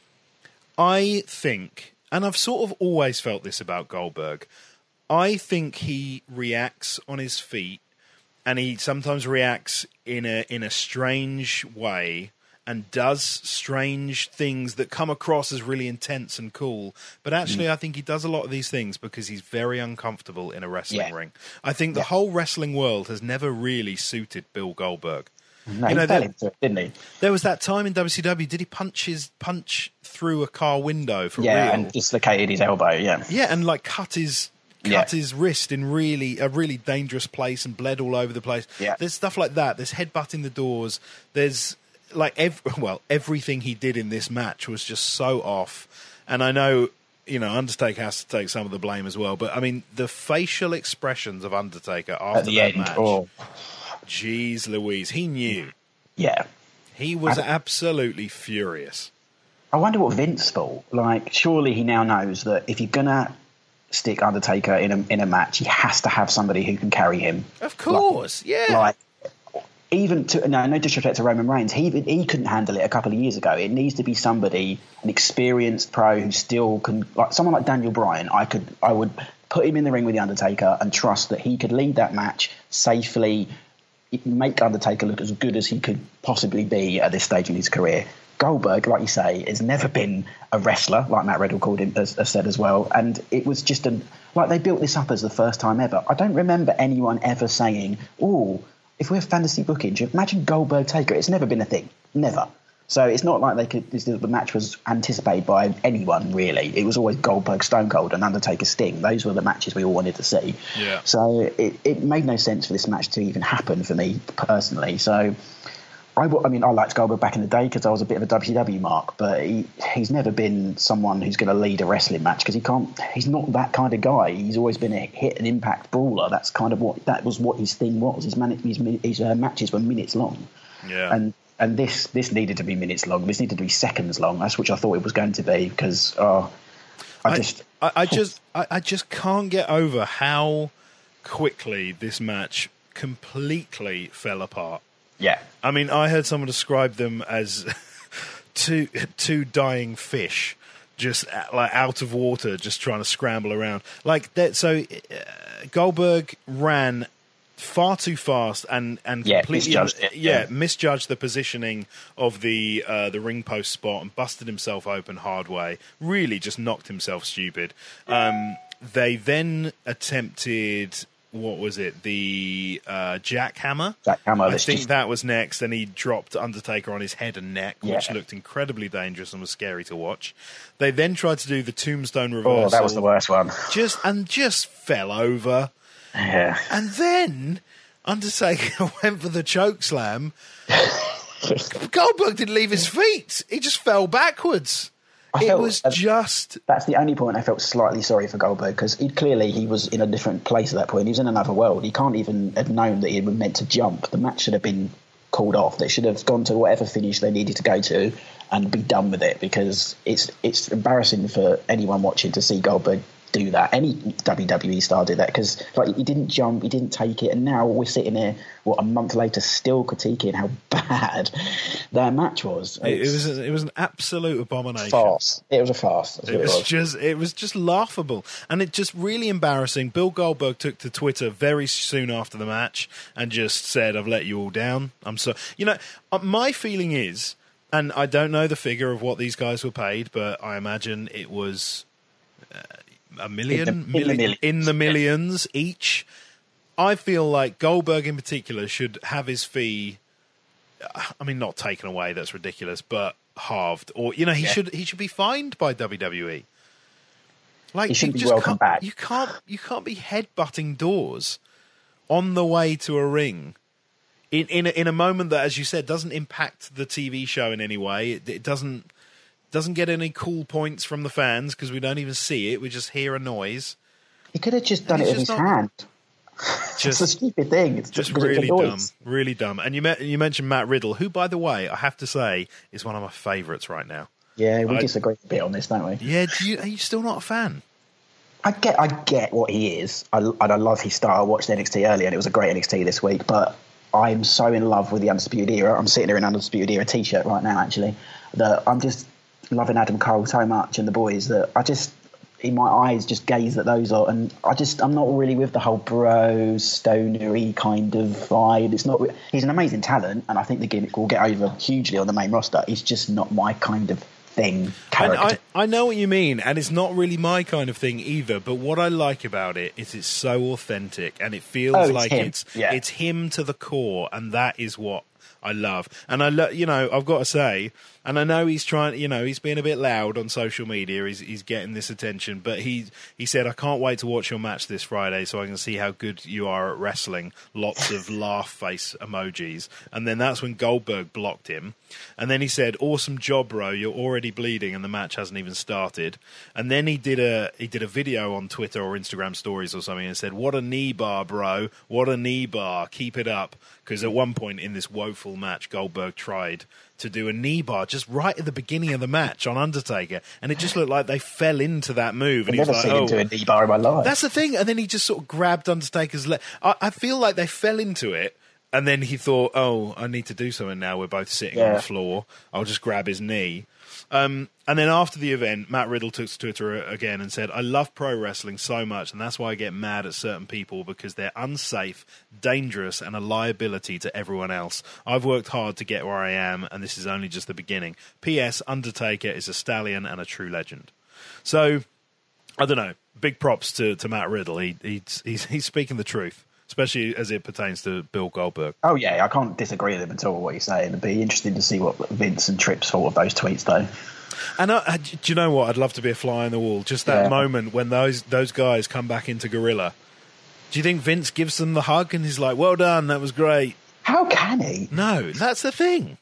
I think, and I've sort of always felt this about Goldberg, I think he reacts on his feet, and he sometimes reacts in a in a strange way and does strange things that come across as really intense and cool. But actually, mm. I think he does a lot of these things because he's very uncomfortable in a wrestling yeah. ring. I think the yeah. whole wrestling world has never really suited Bill Goldberg. No, you know, he fell there, into it, didn't he? There was that time in W C W. Did he punch his punch through a car window for yeah, real? Yeah, and dislocated his elbow. Yeah, yeah, and like cut his cut yeah. his wrist in really a really dangerous place and bled all over the place. Yeah. There's stuff like that. There's headbutting the doors. There's like ev- well, everything he did in this match was just so off. And I know, you know, Undertaker has to take some of the blame as well. But I mean, the facial expressions of Undertaker after at the that end. match. Oh. Jeez Louise, he knew. Yeah. He was absolutely furious. I wonder what Vince thought. Like, surely he now knows that if you're going to stick Undertaker in a in a match, he has to have somebody who can carry him. Of course, like, yeah. Like even to no, no disrespect to Roman Reigns, he he couldn't handle it a couple of years ago. It needs to be somebody, an experienced pro who still can, like someone like Daniel Bryan. I could I would put him in the ring with the Undertaker and trust that he could lead that match safely, make Undertaker look as good as he could possibly be at this stage in his career. Goldberg, like you say, has never been a wrestler, like Matt Riddle called him, as, as said as well. And it was just a like they built this up as the first time ever. I don't remember anyone ever saying, "Oh, if we're fantasy booking, imagine Goldberg Taker." It's never been a thing, never. So it's not like they could. This, the match was anticipated by anyone really. It was always Goldberg, Stone Cold, and Undertaker, Sting. Those were the matches we all wanted to see. Yeah. So it, it made no sense for this match to even happen for me personally. So. I, I mean, I liked Goldberg back in the day because I was a bit of a W C W mark, but he, he's never been someone who's going to lead a wrestling match because he can't. He's not that kind of guy. He's always been a hit and impact brawler. That's kind of what that was. What his thing was. His, man, his, his uh, matches were minutes long, yeah. And and this this needed to be minutes long. This needed to be seconds long. That's which I thought it was going to be because uh, I, I just I, I just I, I just can't get over how quickly this match completely fell apart. Yeah. I mean, I heard someone describe them as two two dying fish, just like out of water, just trying to scramble around. Like that. So uh, Goldberg ran far too fast and and yeah, completely misjudged it, yeah, yeah misjudged the positioning of the uh, the ring post spot and busted himself open hard way. Really, just knocked himself stupid. Um, they then attempted. What was it? The uh, jackhammer? Jackhammer. I think just... that was next, and he dropped Undertaker on his head and neck, which yeah. looked incredibly dangerous and was scary to watch. They then tried to do the tombstone reversal. Oh, that was the worst one. Just and just fell over. Yeah. And then Undertaker went for the choke slam. Goldberg didn't leave his feet. He just fell backwards. I it felt, was uh, just... That's the only point I felt slightly sorry for Goldberg because he clearly he was in a different place at that point. He was in another world. He can't even have known that he was meant to jump. The match should have been called off. They should have gone to whatever finish they needed to go to and be done with it because it's it's embarrassing for anyone watching to see Goldberg do that. Any W W E star did that because like he didn't jump, he didn't take it, and now we're sitting here, what, a month later, still critiquing how bad that match was. It, it was a, it was an absolute abomination. Farce. It was a farce. It was, it was just it was just laughable, and it just really embarrassing. Bill Goldberg took to Twitter very soon after the match and just said, "I've let you all down. I'm so." You know, my feeling is, and I don't know the figure of what these guys were paid, but I imagine it was. Uh, A million, in the, million in the, in the millions each. I feel like Goldberg in particular should have his fee. I mean, not taken away. That's ridiculous, but halved, or you know, he yeah. should he should be fined by W W E. Like he shouldn't you be just welcome can't, back. You can't you can't be headbutting doors on the way to a ring. In in a, in a moment that, as you said, doesn't impact the T V show in any way. It, it doesn't. Doesn't get any cool points from the fans because we don't even see it. We just hear a noise. He could have just done it with his not, hand. Just, it's a stupid thing. It's just just really dumb. Really dumb. And you, met, you mentioned Matt Riddle, who, by the way, I have to say, is one of my favourites right now. Yeah, we I, disagree a bit on this, don't we? Yeah, do you, are you still not a fan? I get I get what he is. I, and I love his style. I watched N X T earlier and it was a great N X T this week. But I'm so in love with the Undisputed Era. I'm sitting here in an Undisputed Era t-shirt right now, actually, that I'm just... loving Adam Cole so much and the boys that I just in my eyes just gaze at those lot, and I just I'm not really with the whole bro stonery kind of vibe. It's not. He's an amazing talent, and I think the gimmick will get over hugely on the main roster. It's just not my kind of thing. Character. I, I know what you mean, and it's not really my kind of thing either. But what I like about it is it's so authentic, and it feels oh, it's like him. it's yeah. it's him to the core, and that is what I love. And I, lo- you know, I've got to say, and I know he's trying, you know, he's being a bit loud on social media. He's he's getting this attention, but he he said, "I can't wait to watch your match this Friday, so I can see how good you are at wrestling." Lots of laugh face emojis, and then that's when Goldberg blocked him, and then he said, "Awesome job, bro. You're already bleeding, and the match hasn't even started." And then he did a he did a video on Twitter or Instagram stories or something, and said, "What a knee bar, bro. What a knee bar. Keep it up." Because at one point in this woeful match, Goldberg tried to do a knee bar just right at the beginning of the match on Undertaker, and it just looked like they fell into that move. And I've he never was seen like, him "Oh, do a knee bar in my life." that's the thing." And then he just sort of grabbed Undertaker's leg. I, I feel like they fell into it, and then he thought, "Oh, I need to do something now. We're both sitting Yeah. on the floor. I'll just grab his knee." Um, and then after the event, Matt Riddle took to Twitter again and said, "I love pro wrestling so much, and that's why I get mad at certain people, because they're unsafe, dangerous, and a liability to everyone else. I've worked hard to get where I am, and this is only just the beginning. P S. Undertaker is a stallion and a true legend." So, I don't know. Big props to, to Matt Riddle. He, he's, he's, he's speaking the truth, especially as it pertains to Bill Goldberg. Oh yeah, I can't disagree with him at all. What he's saying. It'd be interesting to see what Vince and Trips thought of those tweets, though. And uh, do you know what? I'd love to be a fly on the wall. Just that Yeah. moment when those those guys come back into Gorilla. Do you think Vince gives them the hug and he's like, "Well done, that was great"? How can he? No, that's the thing.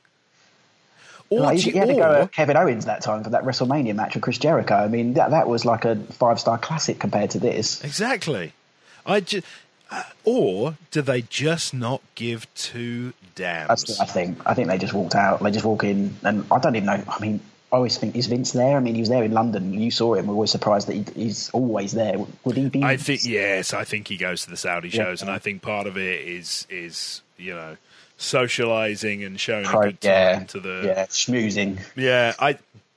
Or, Like, do he, you, he had to go or at Kevin Owens that time for that WrestleMania match with Chris Jericho. I mean, that that was like a five star classic compared to this. exactly. I ju- uh, or do they just not give two damns? That's what I think. I think they just walked out. They just walk in, and I don't even know. I mean, I always think, is Vince there? I mean, he was there in London. You saw him. We're always surprised that he, he's always there. Would he be? I think yes. I think he goes to the Saudi Yeah. shows, and I think part of it is is you know socializing and showing Pro- a good time yeah, to the yeah, schmoozing. Yeah, I,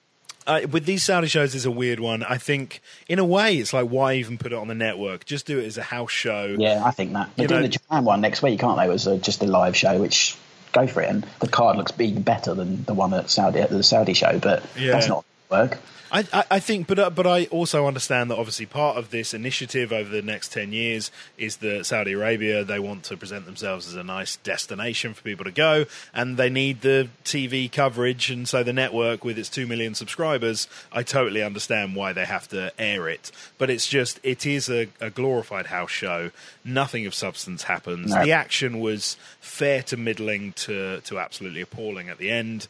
I with these Saudi shows is a weird one. I think in a way it's like, why even put it on the network? Just do it as a house show. Yeah, I think that. They're You doing know- the Japan one next week, aren't they? It was uh, just a live show, which go for it. And the card looks even better than the one at Saudi at the Saudi show, but Yeah. that's not work. I, I, I think, but uh, but I also understand that obviously part of this initiative over the next ten years is that Saudi Arabia, they want to present themselves as a nice destination for people to go, and they need the T V coverage, and so the network with its two million subscribers, I totally understand why they have to air it. But it's just, it is a, a glorified house show. Nothing of substance happens. No. The action was fair to middling to, to absolutely appalling at the end.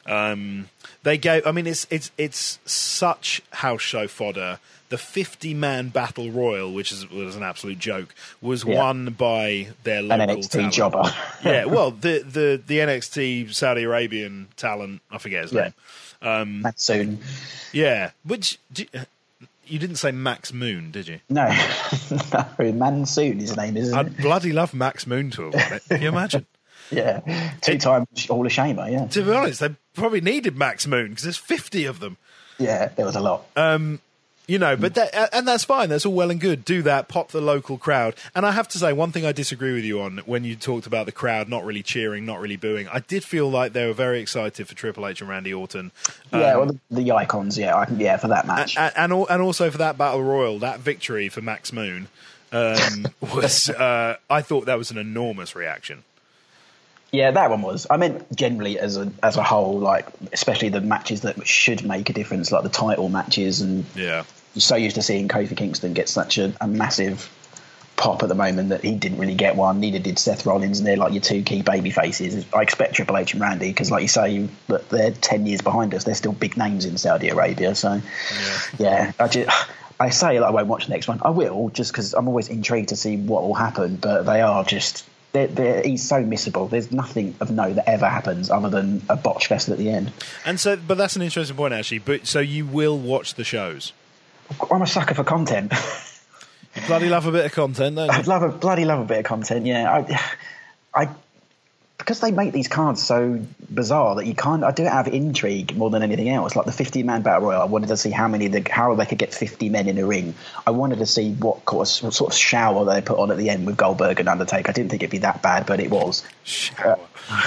Um, they gave. I mean, it's it's it's such house show fodder. The fifty-man battle royal, which is, was an absolute joke, was Yeah. won by their An local N X T talent. jobber. Yeah, well, the, the the N X T Saudi Arabian talent, I forget his Yeah. name. Um, That's soon. yeah, which do, you didn't say Max Moon, did you? No, no, Mansoon his name, isn't I'd it? bloody love Max Moon to have won it. Can you imagine? Yeah, two-time Hall of Shamer. Yeah, To be honest, they probably needed Max Moon because there's fifty of them. yeah, there was a lot. Um, you know, but that, and that's fine. That's all well and good. Do that, pop the local crowd. And I have to say, one thing I disagree with you on when you talked about the crowd not really cheering, not really booing. I did feel like they were very excited for Triple H and Randy Orton. Um, yeah, well, the, the icons. Yeah, I can. Yeah, for that match. and, and al- and also for that battle royal, that victory for Max Moon um, was. Uh, I thought that was an enormous reaction. Yeah, that one was. I meant generally as a as a whole, like especially the matches that should make a difference, like the title matches, and Yeah. you're so used to seeing Kofi Kingston get such a, a massive pop at the moment that he didn't really get one. Neither did Seth Rollins, and they're like your two key baby faces. I expect Triple H and Randy because, like you say, that they're ten years behind us. They're still big names in Saudi Arabia. So, Yeah. yeah, I just. I say like, I won't watch the next one. I will, just because I'm always intrigued to see what will happen. But they are just. They're, they're, he's so missable. There's nothing of note that ever happens other than a botch fest at the end. And so, but that's an interesting point actually. But so you will watch the shows. I'm a sucker for content. You bloody love a bit of content, don't you? I'd love a bloody love a bit of content. Yeah, I, I, because they make these cards so bizarre that you can't. I do it out of intrigue more than anything else. Like the fifty-man battle royal, I wanted to see how many the how they could get fifty men in a ring. I wanted to see what, what sort of shower they put on at the end with Goldberg and Undertaker. I didn't think it'd be that bad, but it was. Shower.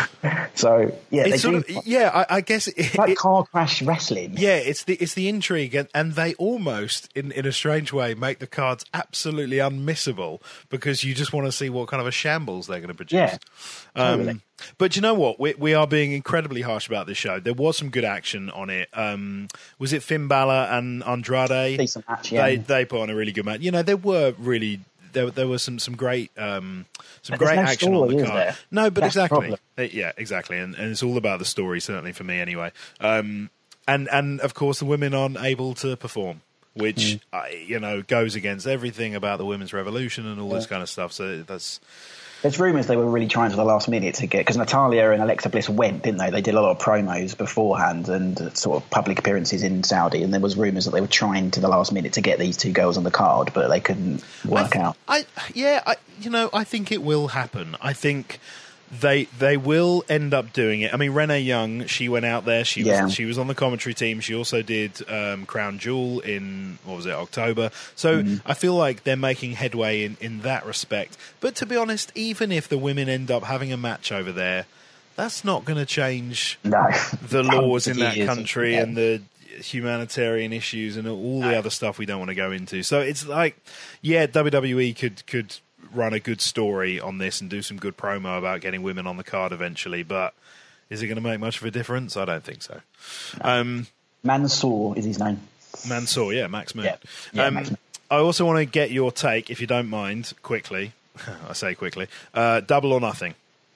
So yeah, they It's sort do of, yeah, I, I guess it, like it- car crash wrestling. yeah, it's the it's the intrigue, and, and they almost, in, in a strange way, make the cards absolutely unmissable because you just want to see what kind of a shambles they're going to produce. Yeah, Um, totally. But you know what? We, we are being incredibly harsh about this show. There was some good action on it. Um, was it Finn Balor and Andrade? Decent match, yeah. They they put on a really good match. You know, there were really there there was some some great um, some But there's great no action story, on the is card. there? No, but That's the exactly. problem. Uh, Yeah, exactly, and, and it's all about the story, certainly for me, anyway. Um, and and of course, the women aren't able to perform, which Mm. I, you know goes against everything about the women's revolution and all this kind of stuff. So that's There's rumours they were really trying to the last minute to get, because Natalya and Alexa Bliss went, didn't they? They did a lot of promos beforehand and uh, sort of public appearances in Saudi, and there was rumours that they were trying to the last minute to get these two girls on the card, but they couldn't work I th- out. I yeah, I, you know, I think it will happen. I think they they will end up doing it. I mean, Renee Young, she went out there. She Yeah. was she was on the commentary team. She also did um, Crown Jewel in, what was it, October. So Mm-hmm. I feel like they're making headway in, in that respect. But to be honest, even if the women end up having a match over there, that's not going to change No. the laws in that Years, country yeah. and the humanitarian issues and all the other stuff we don't want to go into. So it's like, yeah, W W E could could run a good story on this and do some good promo about getting women on the card eventually, but is it going to make much of a difference? I don't think so. Um, Mansoor is his name. Mansoor, yeah, Max Moon. Yeah. Yeah, um, Max Moon. I also want to get your take, if you don't mind, quickly. I say quickly. Uh, Double or Nothing.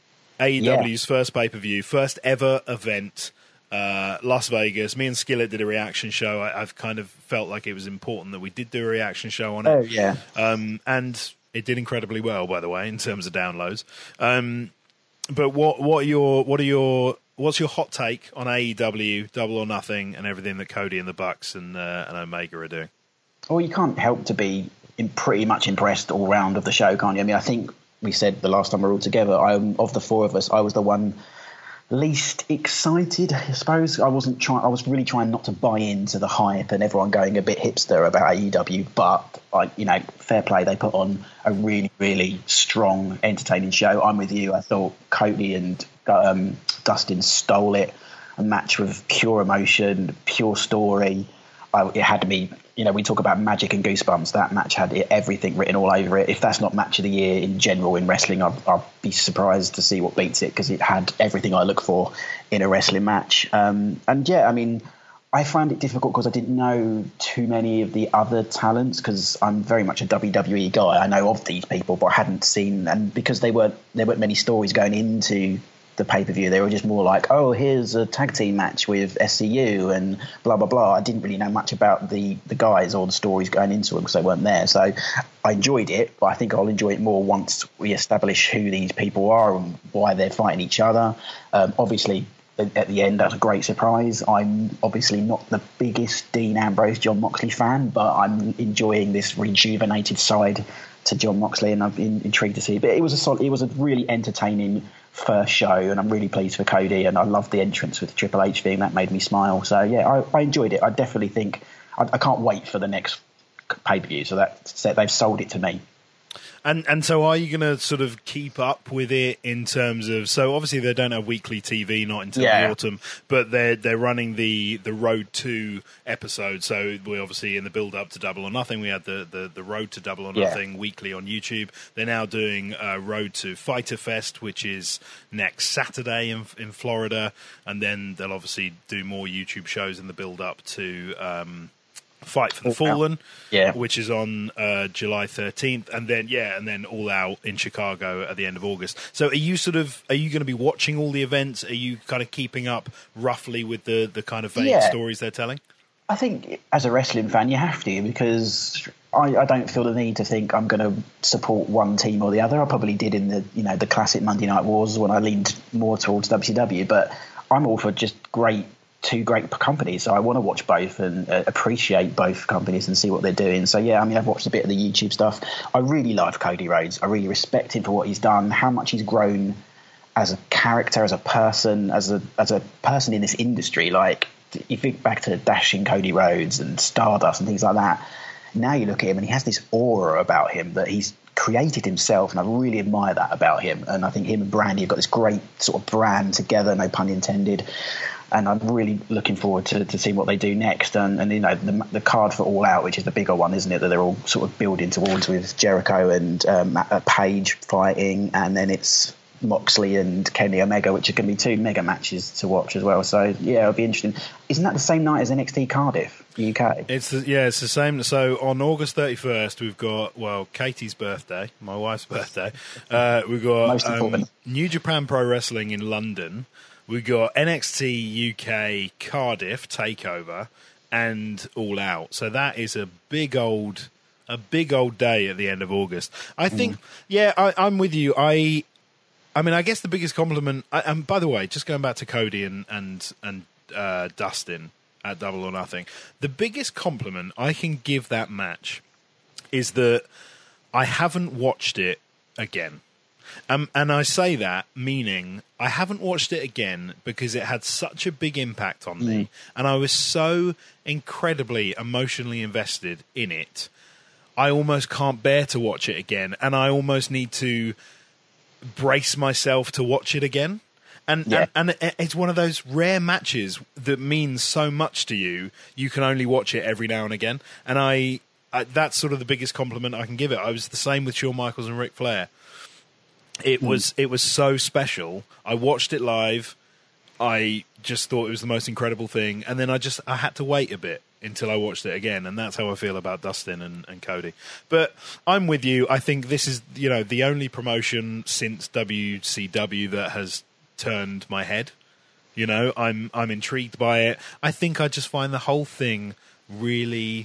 A E W's yeah. first pay-per-view, first ever event. Uh, Las Vegas. Me and Skillet did a reaction show. I, I've kind of felt like it was important that we did do a reaction show on it. Oh, yeah. Um, and it did incredibly well, by the way, in terms of downloads. Um, but what what are your what are your what's your hot take on A E W, Double or Nothing, and everything that Cody and the Bucks and uh, and Omega are doing? Well, you can't help to be in pretty much impressed all round of the show, can't you? I mean, I think we said the last time we were all together, I, of the four of us, I was the one least excited, I suppose. I wasn't trying. I was really trying not to buy into the hype and everyone going a bit hipster about A E W. But I, you know, fair play. They put on a really, really strong, entertaining show. I'm with you. I thought Cody and um, Dustin stole it. A match with pure emotion, pure story. I, it had to be. You know, we talk about magic and goosebumps. That match had everything written all over it. If that's not match of the year in general in wrestling, I'll, I'll be surprised to see what beats it, because it had everything I look for in a wrestling match. Um, and yeah, I mean, I found it difficult because I didn't know too many of the other talents, because I'm very much a W W E guy. I know of these people, but I hadn't seen, and because they weren't, there weren't many stories going into the pay-per-view, they were just more like, oh, here's a tag team match with S C U and blah blah blah. I didn't really know much about the the guys or the stories going into them because they weren't there. So I enjoyed it, but I think I'll enjoy it more once we establish who these people are and why they're fighting each other. Um, obviously at the end, that's a great surprise. I'm obviously not the biggest Dean Ambrose, John Moxley fan, but I'm enjoying this rejuvenated side to John Moxley, and I've been intrigued to see it. But it was a solid, it was a really entertaining first show, and I'm really pleased for Cody, and I loved the entrance with the Triple H thing. That made me smile. So yeah, I, I enjoyed it. I definitely think I, I can't wait for the next pay-per-view. So that they've sold it to me. And and so are you going to sort of keep up with it in terms of, so obviously they don't have weekly T V, not until yeah. the autumn, but they're they're running the, the Road to episode. So we obviously in the build up to Double or Nothing, we had the, the, the Road to Double or Nothing yeah. weekly on YouTube. They're now doing uh, Road to Fighter Fest, which is next Saturday in in Florida, and then they'll obviously do more YouTube shows in the build up to Um, Fight for the All Fallen, yeah. which is on uh, July thirteenth, and then yeah, and then All Out in Chicago at the end of August. So, are you sort of are you going to be watching all the events? Are you kind of keeping up roughly with the the kind of vague yeah. stories they're telling? I think as a wrestling fan, you have to, because I, I don't feel the need to think I'm going to support one team or the other. I probably did in the you know the classic Monday Night Wars when I leaned more towards W C W, but I'm all for just great. two great companies, so I want to watch both and uh, appreciate both companies and see what they're doing. So yeah, I mean, I've watched a bit of the YouTube stuff. I really love Cody Rhodes. I really respect him for what he's done, how much he's grown as a character, as a person, as a as a person in this industry. Like, you think back to Dashing Cody Rhodes and Stardust and things like that. Now you look at him and he has this aura about him that he's created himself, and I really admire that about him. And I think him and Brandy have got this great sort of brand together, no pun intended. And I'm really looking forward to, to seeing what they do next. And, and you know, the, the card for All Out, which is the bigger one, isn't it, that they're all sort of building towards, with Jericho and um, Page fighting, and then it's Moxley and Kenny Omega, which are going to be two mega matches to watch as well. So yeah, it'll be interesting. Isn't that the same night as N X T Cardiff, U K? It's the, yeah, it's the same. So on August thirty-first, we've got, well, Katie's birthday, my wife's birthday. Uh, we've got um, New Japan Pro Wrestling in London. We got N X T U K Cardiff Takeover and All Out. So that is a big old A big old day at the end of August. I think, mm. yeah, I, I'm with you. I I mean, I guess the biggest compliment, I, and by the way, just going back to Cody and, and, and uh, Dustin at Double or Nothing, the biggest compliment I can give that match is that I haven't watched it again. Um, and I say that meaning I haven't watched it again because it had such a big impact on me, mm. and I was so incredibly emotionally invested in it. I almost can't bear to watch it again, and I almost need to brace myself to watch it again. And, yeah. and and it's one of those rare matches that means so much to you, you can only watch it every now and again. And I, I that's sort of the biggest compliment I can give it. I was the same with Shawn Michaels and Ric Flair. It mm. was it was so special. I watched it live. I just thought it was the most incredible thing. And then I just I had to wait a bit until I watched it again, and that's how I feel about Dustin and, and Cody. But I'm with you. I think this is, you know, the only promotion since W C W that has turned my head. You know, I'm I'm intrigued by it. I think I just find the whole thing really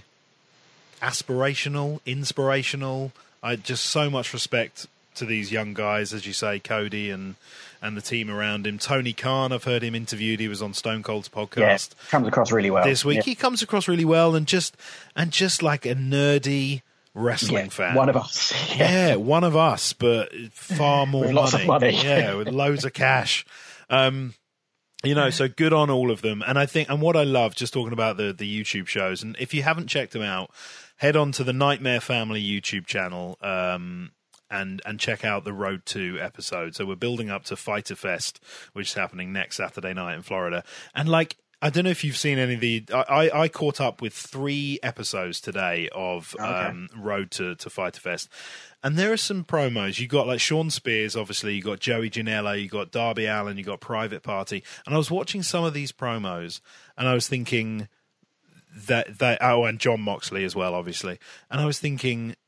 aspirational, inspirational. I just so much respect to these young guys, as you say, Cody and and the team around him. Tony Khan, I've heard him interviewed. He was on Stone Cold's podcast. Yeah, comes across really well this week. Yeah. He comes across really well, and just and just like a nerdy wrestling yeah, fan. One of us. Yeah. yeah, one of us, but far more with money. Lots of money. Yeah, with loads of cash. Um, you know, so good on all of them. And I think, and what I love, just talking about the the YouTube shows, and if you haven't checked them out, head on to the Nightmare Family YouTube channel. Um, and and check out the Road to episode. So we're building up to Fighter Fest, which is happening next Saturday night in Florida. And like, I don't know if you've seen any of the... I, I caught up with three episodes today of okay. um, Road to, to Fighter Fest. And there are some promos. You got like Sean Spears, obviously. You got Joey Janela. You got Darby Allin. You got Private Party. And I was watching some of these promos, and I was thinking that... that oh, and John Moxley as well, obviously. And I was thinking...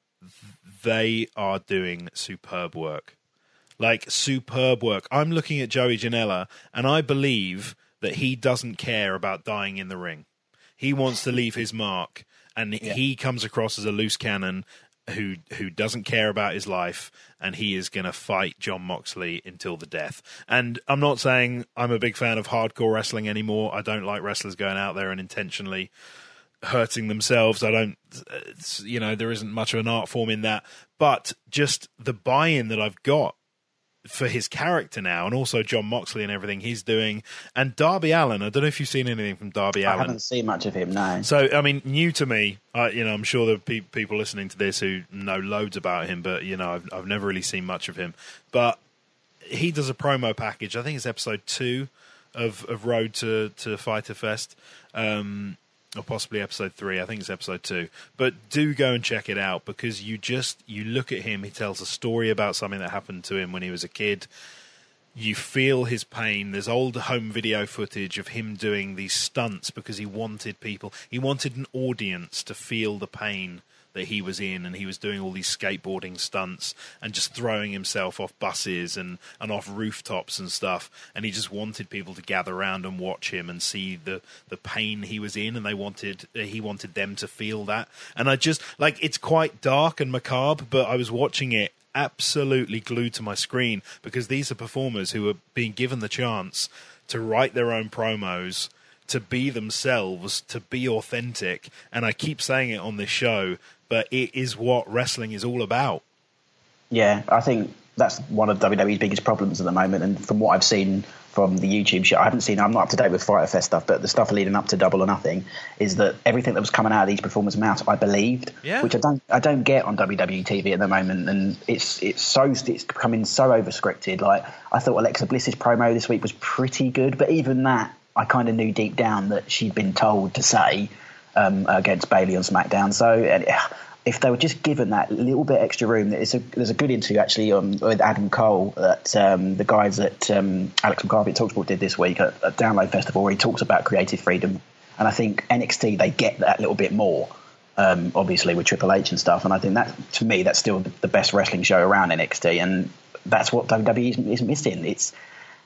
they are doing superb work. Like, superb work. I'm looking at Joey Janela, and I believe that he doesn't care about dying in the ring. He wants to leave his mark, and yeah. he comes across as a loose cannon who who doesn't care about his life, and he is going to fight John Moxley until the death. And I'm not saying I'm a big fan of hardcore wrestling anymore. I don't like wrestlers going out there and intentionally hurting themselves. I don't, you know, there isn't much of an art form in that, but just the buy-in that I've got for his character now, and also John Moxley and everything he's doing, and Darby Allin. I don't know if you've seen anything from Darby Allin. I haven't seen much of him, no. So, I mean, new to me, uh, you know, I'm sure there are pe- people listening to this who know loads about him, but, you know, I've, I've never really seen much of him. But he does a promo package, I think it's episode two of, of Road to, to Fighter Fest, um, or possibly episode three. I think it's episode two. But do go and check it out, because you just, you look at him, he tells a story about something that happened to him when he was a kid. You feel his pain. There's old home video footage of him doing these stunts because he wanted people, he wanted an audience to feel the pain that he was in, and he was doing all these skateboarding stunts and just throwing himself off buses and, and off rooftops and stuff, and he just wanted people to gather around and watch him and see the, the pain he was in, and they wanted he wanted them to feel that. And I just, like, it's quite dark and macabre, but I was watching it absolutely glued to my screen, because these are performers who are being given the chance to write their own promos, to be themselves, to be authentic. And I keep saying it on this show, but it is what wrestling is all about. Yeah, I think that's one of W W E's biggest problems at the moment. And from what I've seen from the YouTube show, I haven't seen, I'm not up to date with Fighter Fest stuff, but the stuff leading up to Double or Nothing is that everything that was coming out of these performers' mouths, I believed, yeah. which I don't, I don't get on W W E T V at the moment. And it's, it's so, it's becoming so over-scripted. Like, I thought Alexa Bliss's promo this week was pretty good, but even that, I kind of knew deep down that she'd been told to say um, against Bayley on SmackDown. So uh, if they were just given that little bit extra room, there's a, there's a good interview actually on, with Adam Cole that um, the guys at um, Alex McCarthy at TalkSport did this week at, at Download Festival, where he talks about creative freedom. And I think N X T, they get that little bit more, um, obviously with Triple H and stuff. And I think that, to me, that's still the best wrestling show around N X T. And that's what W W E is, is missing. It's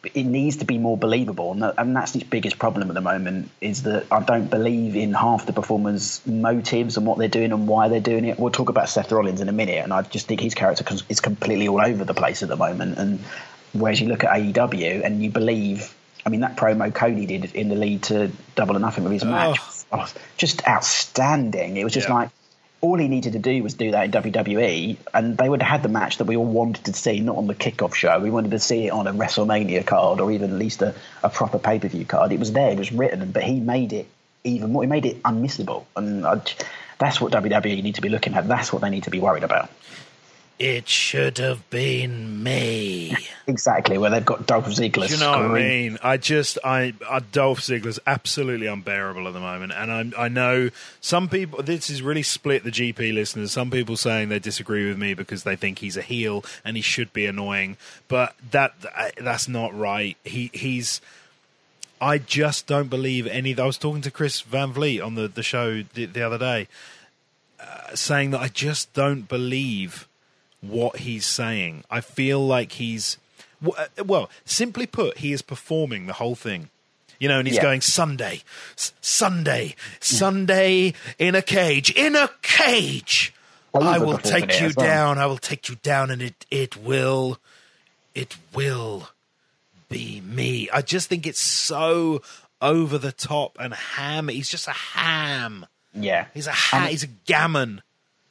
it needs to be more believable, and, that, and that's its biggest problem at the moment, is that I don't believe in half the performers' motives and what they're doing and why they're doing it. We'll talk about Seth Rollins in a minute, and I just think his character is completely all over the place at the moment. And whereas you look at A E W and you believe, I mean, that promo Cody did in the lead to Double or Nothing with his match, oh. Oh, just outstanding. It was just yeah. like, all he needed to do was do that in W W E, and they would have had the match that we all wanted to see, not on the kickoff show. We wanted to see it on a WrestleMania card, or even at least a, a proper pay-per-view card. It was there, it was written, but he made it even more. He made it unmissable, and I, that's what W W E need to be looking at. That's what they need to be worried about. It should have been me. Exactly, where they've got Dolph Ziggler. You know screaming. What I mean? I just, I, I Dolph Ziggler's absolutely unbearable at the moment, and I, I know some people. This is really split the G P listeners. Some people saying they disagree with me because they think he's a heel and he should be annoying, but that that's not right. He he's. I just don't believe any. I was talking to Chris Van Vliet on the the show the, the other day, uh, saying that I just don't believe what he's saying. I feel like he's, well, simply put, he is performing the whole thing. You know, and he's yeah. going, Sunday, S- Sunday, Sunday in a cage, in a cage. Well, I will take you well. down. I will take you down, and it, it will, it will be me. I just think it's so over the top and ham. He's just a ham. Yeah. He's a ha- he's a gammon.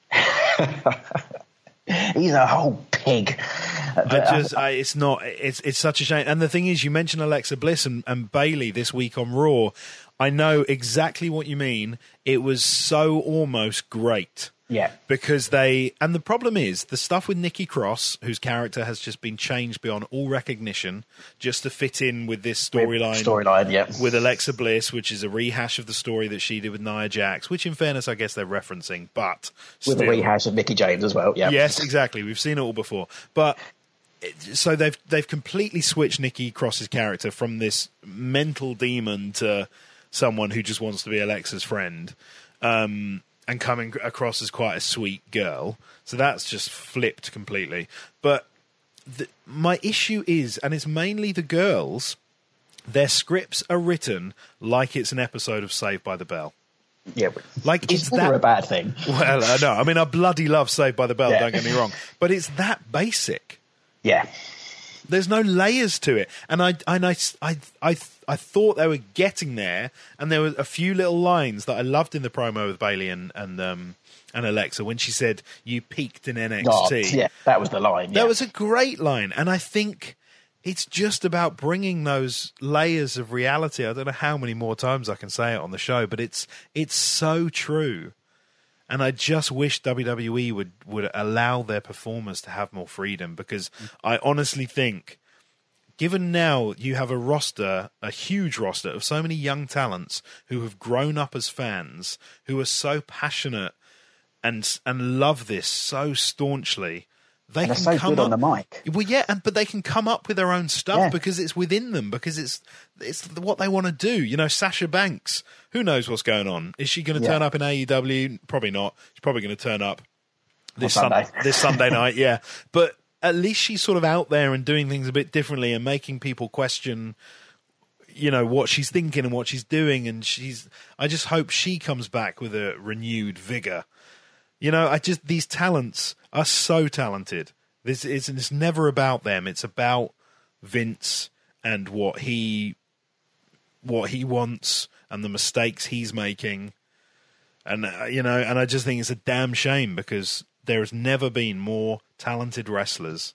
He's a whole pig. But I just, I, it's not. It's it's such a shame. And the thing is, you mentioned Alexa Bliss and, and Bayley this week on Raw. I know exactly what you mean. It was so almost great. Yeah. Because they, and the problem is, the stuff with Nikki Cross, whose character has just been changed beyond all recognition, just to fit in with this storyline. Storyline, yeah. With Alexa Bliss, which is a rehash of the story that she did with Nia Jax, which in fairness, I guess they're referencing, but with still. a rehash of Mickie James as well, yeah. Yes, exactly. We've seen it all before. But, so they've, they've completely switched Nikki Cross's character from this mental demon to someone who just wants to be Alexa's friend. Um... and coming across as quite a sweet girl. So that's just flipped completely. But the, my issue is, and it's mainly the girls, their scripts are written like it's an episode of Saved by the Bell. Yeah, like it's that a bad thing. Well, I know. I mean, I bloody love Saved by the Bell, yeah. Don't get me wrong. But it's that basic. Yeah. There's no layers to it. And I, and I, I, I, I thought they were getting there, and there were a few little lines that I loved in the promo with Bayley and and um and Alexa when she said, "You peaked in N X T." Oh, yeah, that was the line. That yeah. was a great line, and I think it's just about bringing those layers of reality. I don't know how many more times I can say it on the show, but it's it's so true. And I just wish W W E would, would allow their performers to have more freedom, because I honestly think, given now you have a roster, a huge roster of so many young talents who have grown up as fans, who are so passionate and and love this so staunchly, they and can so come good up, on the mic. Well, yeah, and but they can come up with their own stuff yeah. because it's within them, because it's it's what they want to do. You know, Sasha Banks, who knows what's going on? Is she going to yeah. turn up in A E W? Probably not. She's probably going to turn up this Sunday. Sun- this Sunday night. Yeah, but at least she's sort of out there and doing things a bit differently and making people question, you know, what she's thinking and what she's doing. And she's, I just hope she comes back with a renewed vigor. You know, I just, these talents are so talented. This is, it's never about them. It's about Vince and what he, what he wants and the mistakes he's making. And, uh, you know, and I just think it's a damn shame, because there has never been more talented wrestlers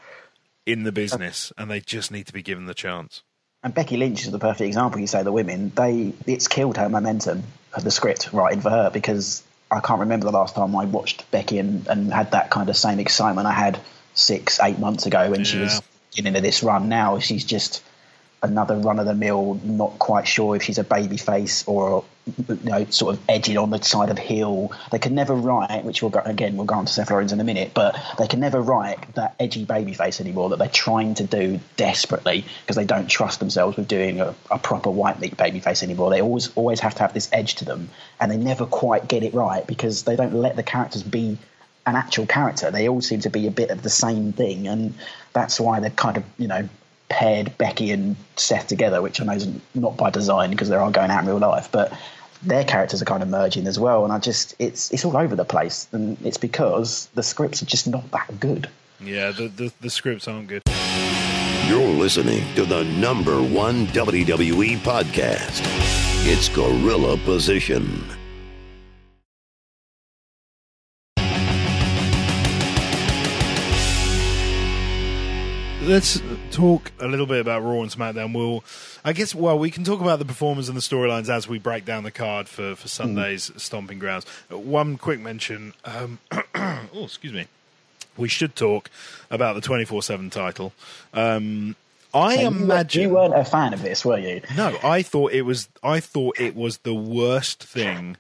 in the business, and they just need to be given the chance. And Becky Lynch is the perfect example. You say the women, they, it's killed her momentum of the script writing for her, because I can't remember the last time I watched Becky and, and had that kind of same excitement I had six, eight months ago when yeah. she was getting into this run. Now she's just another run-of-the-mill, not quite sure if she's a baby face or, you know, sort of edging on the side of heel. They can never write, which we'll go, again, we'll go on to Seth Rollins in a minute, but they can never write that edgy baby face anymore that they're trying to do desperately, because they don't trust themselves with doing a, a proper white meat baby face anymore. They always always have to have this edge to them, and they never quite get it right, because they don't let the characters be an actual character. They all seem to be a bit of the same thing, and that's why they're kind of, you know, paired Becky and Seth together, which I know is not by design because they are going out in real life, but their characters are kind of merging as well. And I just, it's it's all over the place, and it's because the scripts are just not that good. Yeah, the the, the scripts aren't good. You're listening to the number one W W E podcast. It's Gorilla Position. Let's talk a little bit about Raw and SmackDown. We'll, I guess, well, we can talk about the performers and the storylines as we break down the card for, for Sunday's mm. Stomping Grounds. One quick mention. Um, oh, excuse me. We should talk about the twenty-four seven title. Um, I so imagine you weren't a fan of this, were you? No, I thought it was. I thought it was the worst thing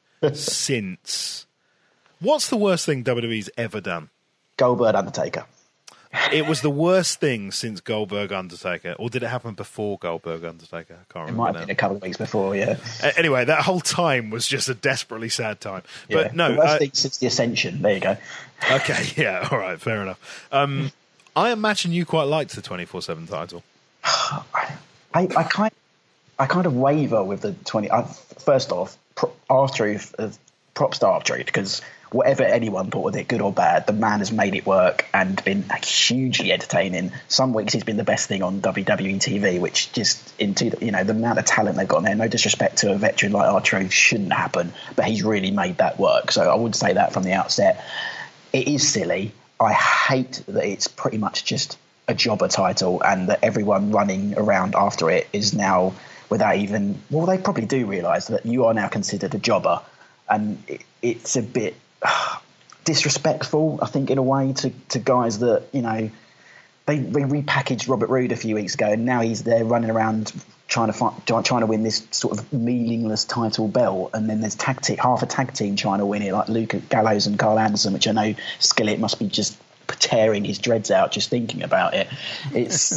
since. What's the worst thing W W E's ever done? Goldberg Undertaker. It was the worst thing since Goldberg Undertaker, or did it happen before Goldberg Undertaker? I can't remember. It might have now. been a couple of weeks before, yeah. Uh, anyway, that whole time was just a desperately sad time. Yeah. But no, the worst uh, thing since the Ascension. There you go. Okay, yeah, all right, fair enough. Um, I imagine you quite liked the twenty-four seven title. I, I, I kind, I kind of waver with the twenty. I, first off, R-Truth, uh, props to R-Truth, because whatever anyone thought of it, good or bad, the man has made it work and been hugely entertaining. Some weeks he's been the best thing on W W E T V, which just into you know the amount of talent they've got in there. No disrespect to a veteran like R-Truth, shouldn't happen, but he's really made that work. So I would say that from the outset. It is silly. I hate that it's pretty much just a jobber title, and that everyone running around after it is now without even. Well, they probably do realise that you are now considered a jobber, and it, it's a bit disrespectful, I think, in a way to, to guys that, you know, they, they repackaged Robert Roode a few weeks ago, and now he's there running around trying to find, trying to win this sort of meaningless title belt, and then there's tag team, half a tag team trying to win it, like Luke Gallows and Carl Anderson, which I know Skillet must be just tearing his dreads out just thinking about it. It's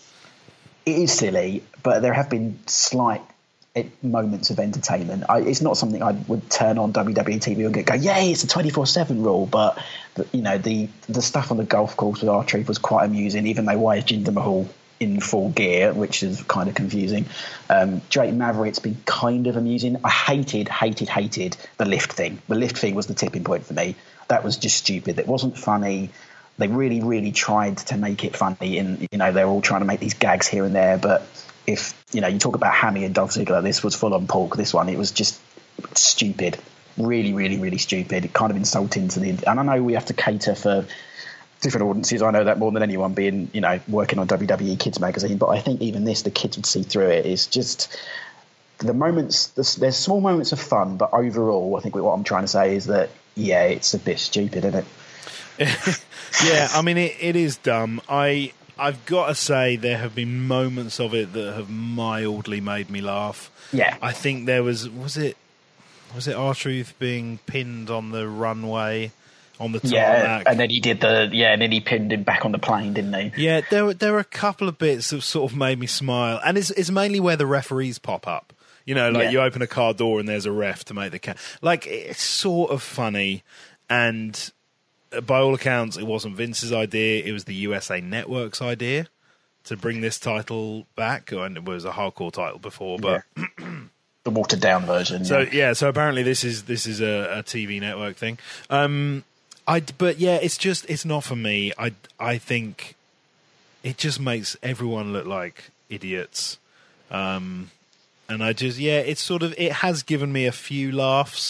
it is silly, but there have been slight moments of entertainment. I, it's not something I would turn on W W E T V and go, yay, it's a twenty-four seven rule, but, but you know, the the stuff on the golf course with R-Truth was quite amusing, even though why is Jinder Mahal in full gear, which is kind of confusing. Um, Drake Maverick's been kind of amusing. I hated, hated, hated the lift thing. The lift thing was the tipping point for me. That was just stupid. It wasn't funny. They really, really tried to make it funny, and, you know, they're all trying to make these gags here and there, but if, you know, you talk about Hammy and Dolph Ziggler, this was full on pork. This one, it was just stupid. Really, really, really stupid. Kind of insulting to the... And I know we have to cater for different audiences. I know that more than anyone, being, you know, working on W W E Kids magazine. But I think even this, the kids would see through it. It's just... The moments... There's small moments of fun, but overall, I think what I'm trying to say is that, yeah, it's a bit stupid, isn't it? Yeah, I mean, it, it is dumb. I... I've got to say there have been moments of it that have mildly made me laugh. Yeah. I think there was, was it was it R-Truth being pinned on the runway, on the tarmac? Yeah, and then he did the, yeah, and then he pinned him back on the plane, didn't he? Yeah, there were, there were a couple of bits that sort of made me smile. And it's, it's mainly where the referees pop up. You know, like yeah. you open a car door and there's a ref to make the count. Like, it's sort of funny, and... by all accounts, it wasn't Vince's idea. It was the U S A Network's idea to bring this title back. And it was a hardcore title before, but yeah. the watered down version. So yeah. yeah, so apparently this is this is a, a T V network thing. Um, I but yeah, it's just it's not for me. I I think it just makes everyone look like idiots. Um, and I just yeah, it's sort of it has given me a few laughs,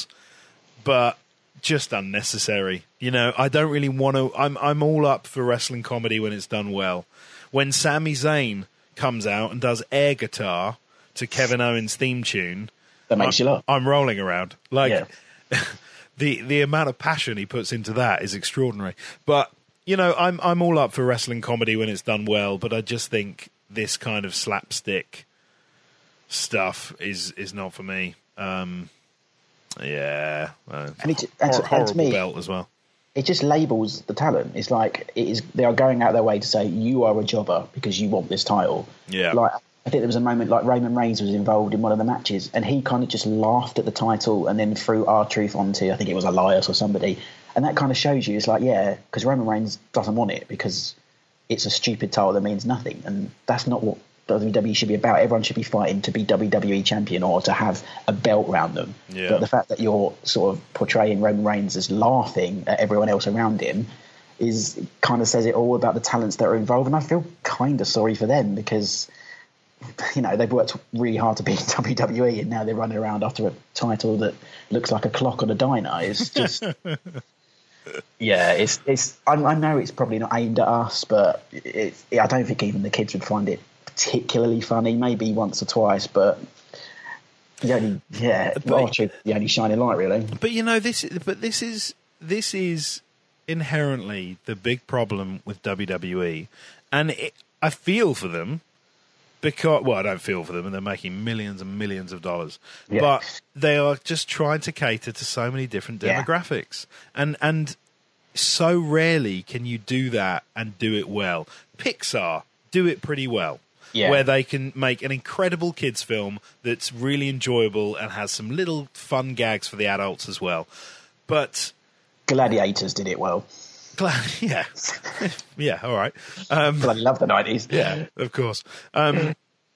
but just unnecessary. You know, I don't really want to... I'm I'm all up for wrestling comedy when it's done well. When Sami Zayn comes out and does air guitar to Kevin Owens' theme tune... That makes I'm, you laugh. I'm rolling around. Like, yeah. the the amount of passion he puts into that is extraordinary. But, you know, I'm I'm all up for wrestling comedy when it's done well, but I just think this kind of slapstick stuff is, is not for me. Um... Yeah, uh, and, it, and, hor- to, horrible and to me, belt as well. It just labels the talent. It's like it is. They are going out their way to say you are a jobber because you want this title. Yeah, like I think there was a moment like Roman Reigns was involved in one of the matches, and he kind of just laughed at the title and then threw R-Truth onto, I think it was Elias or somebody, and that kind of shows you it's like yeah, because Roman Reigns doesn't want it because it's a stupid title that means nothing, and that's not what W W E should be about. Everyone should be fighting to be W W E champion or to have a belt around them. Yeah. But the fact that you're sort of portraying Roman Reigns as laughing at everyone else around him is kind of says it all about the talents that are involved. And I feel kind of sorry for them because, you know, they've worked really hard to be in W W E and now they're running around after a title that looks like a clock on a dyno. It's just... Yeah, it's it's. I, I know it's probably not aimed at us, but it's, I don't think even the kids would find it particularly funny. Maybe once or twice, but the only yeah, Archer, the only shining light, really. But you know this. But this is this is inherently the big problem with W W E, and it, I feel for them. Because, well, I don't feel for them, and they're making millions and millions of dollars. Yeah. But they are just trying to cater to so many different demographics. Yeah. And and so rarely can you do that and do it well. Pixar do it pretty well, yeah. where they can make an incredible kids' film that's really enjoyable and has some little fun gags for the adults as well. But Gladiators did it well. Yeah, yeah, all right. Um, Bloody love the nineties. Yeah, of course. Um,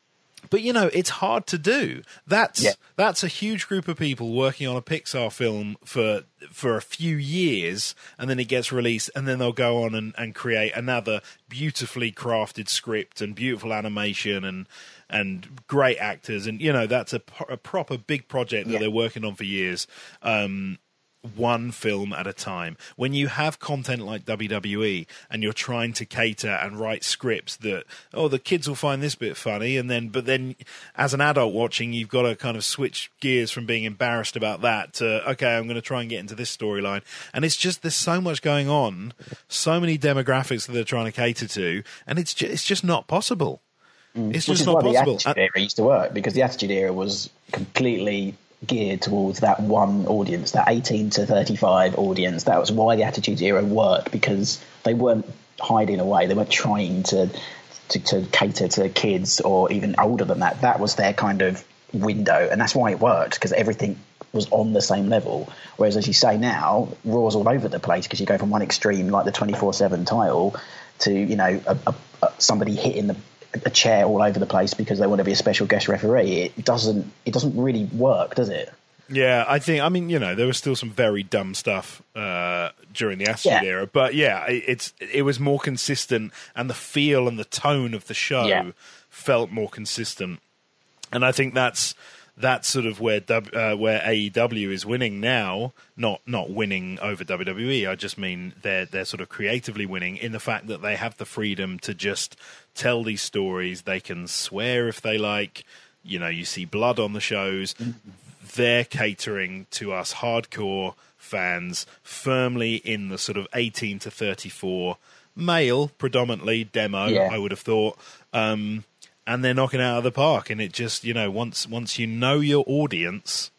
but you know, it's hard to do. That's yeah. that's a huge group of people working on a Pixar film for for a few years, and then it gets released, and then they'll go on and, and create another beautifully crafted script and beautiful animation and and great actors, and you know, that's a, a proper big project that yeah. they're working on for years. Um, one film at a time. When you have content like W W E and you're trying to cater and write scripts that, oh, the kids will find this bit funny, and then but then as an adult watching, you've got to kind of switch gears from being embarrassed about that to, okay, I'm going to try and get into this storyline. And it's just, there's so much going on, so many demographics that they're trying to cater to, and it's just, it's just not possible. Mm. It's Which just is not why possible. The Attitude Era used to work, because the Attitude Era was completely geared towards that one audience, that eighteen to thirty-five audience. That was why the Attitude Era worked, because they weren't hiding away. They weren't trying to, to to cater to kids or even older than that. That was their kind of window, and that's why it worked, because everything was on the same level. Whereas, as you say now, Raw's all over the place, because you go from one extreme, like the twenty-four seven title, to, you know, a, a, a, somebody hitting the a chair all over the place because they want to be a special guest referee. It doesn't it doesn't really work, does it? Yeah, I think, I mean, you know, there was still some very dumb stuff uh, during the Attitude yeah. Era, but yeah, it, it's it was more consistent, and the feel and the tone of the show yeah. felt more consistent. And I think that's that's sort of where w, uh, where A E W is winning now. Not not winning over W W E. I just mean they're they're sort of creatively winning in the fact that they have the freedom to just tell these stories. They can swear if they like. You know, you see blood on the shows. They're catering to us hardcore fans, firmly in the sort of eighteen to thirty-four male, predominantly demo. Yeah. I would have thought. Um, And they're knocking it out of the park, and it just, you know, once once you know your audience,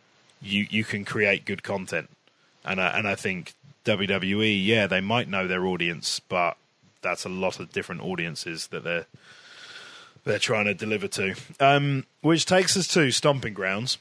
you you can create good content, and I, and I think W W E, yeah, they might know their audience, but that's a lot of different audiences that they're they're trying to deliver to. Um, which takes us to Stomping Grounds.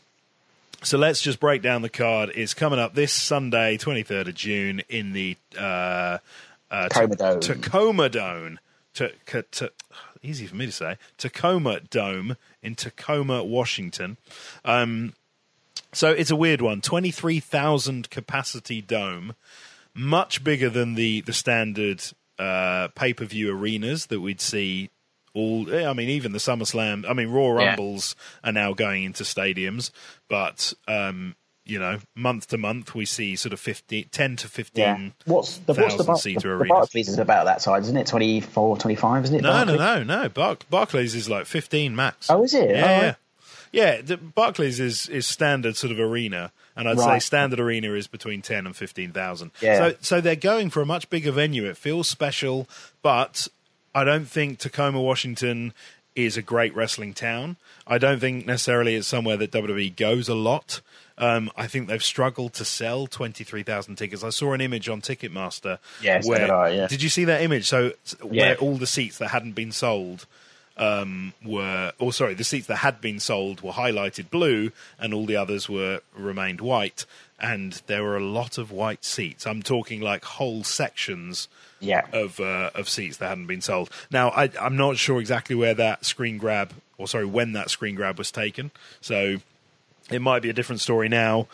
So let's just break down the card. It's coming up this Sunday, twenty-third of June, in the uh, uh, Tacoma Dome. Tacoma Dome. To, to, easy for me to say, Tacoma Dome in Tacoma, Washington. Um, so it's a weird one. twenty-three thousand capacity dome, much bigger than the, the standard uh, pay-per-view arenas that we'd see all, I mean, even the SummerSlam, I mean, Raw yeah. Rumbles are now going into stadiums, but... Um, you know, month to month, we see sort of fifteen, ten to fifteen yeah. What's the, what's the, Bar- seater the, arenas. The Barclays is about that size, isn't it? twenty-four, twenty-five, isn't it? No, Barclays? no, no, no. Bar- Barclays is like fifteen max. Oh, is it? Yeah, oh, yeah. right. Yeah, the Barclays is, is standard sort of arena, and I'd right. say standard arena is between ten and fifteen thousand. Yeah. So, so they're going for a much bigger venue. It feels special, but I don't think Tacoma, Washington is a great wrestling town. I don't think necessarily it's somewhere that W W E goes a lot. Um, I think they've struggled to sell twenty-three thousand tickets. I saw an image on Ticketmaster. Yes, where, I, yeah. Did you see that image? So yeah. where all the seats that hadn't been sold um, were, or sorry, the seats that had been sold were highlighted blue, and all the others were remained white. And there were a lot of white seats. I'm talking like whole sections yeah. of uh, of seats that hadn't been sold. Now, I, I'm not sure exactly where that screen grab, or sorry, when that screen grab was taken. So it might be a different story now.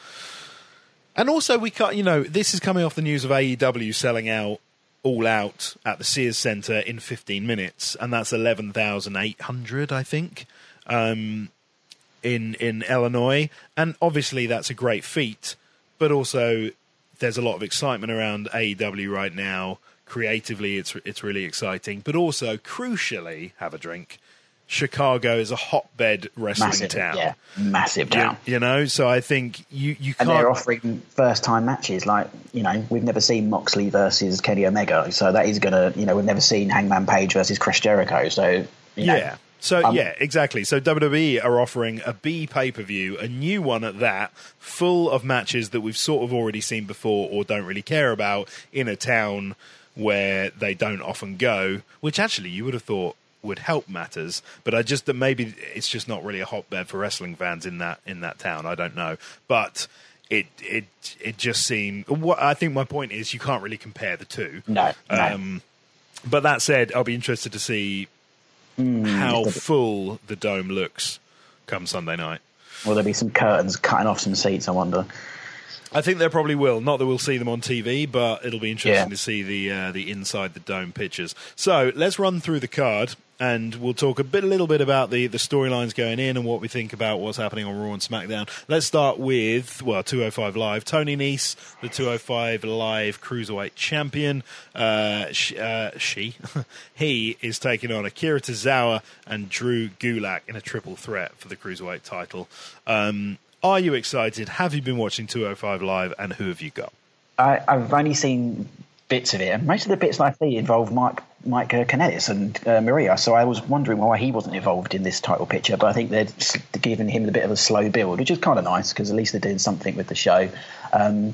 And also, we can't, you know, this is coming off the news of A E W selling out All Out at the Sears Centre in fifteen minutes, and that's eleven thousand eight hundred, I think, um, in in Illinois. And obviously, that's a great feat. But also, there's a lot of excitement around A E W right now. Creatively, it's it's really exciting. But also, crucially, have a drink. Chicago is a hotbed wrestling massive, town. Yeah, massive town. You, you know, so I think you, you can't... And they're offering first-time matches. Like, you know, we've never seen Moxley versus Kenny Omega. So that is going to, you know, we've never seen Hangman Page versus Chris Jericho. So, you know, yeah. So, um, yeah, exactly. So W W E are offering a B pay-per-view, a new one at that, full of matches that we've sort of already seen before or don't really care about in a town where they don't often go, which actually you would have thought would help matters. But I just that maybe it's just not really a hotbed for wrestling fans in that in that town. I don't know. But it it it just seemed... What I think my point is you can't really compare the two. No, no. Um, but that said, I'll be interested to see Mm, how full the dome looks come Sunday night. Will there be some curtains cutting off some seats, I wonder? I think there probably will. Not that we'll see them on T V, but it'll be interesting yeah. to see the uh, the inside the dome pictures. So let's run through the card, and we'll talk a bit, a little bit about the, the storylines going in and what we think about what's happening on Raw and SmackDown. Let's start with, well, two oh five Live. Tony Nese, the two oh five Live Cruiserweight Champion. Uh, sh- uh, she, he is taking on Akira Tozawa and Drew Gulak in a triple threat for the Cruiserweight title. Um, are you excited? Have you been watching two oh five Live, and who have you got? I, I've only seen bits of it, and most of the bits I see involve Mike Mike uh, Kanellis and uh, Maria, so I was wondering why he wasn't involved in this title picture, but I think they're giving him a bit of a slow build, which is kind of nice, because at least they're doing something with the show. Um,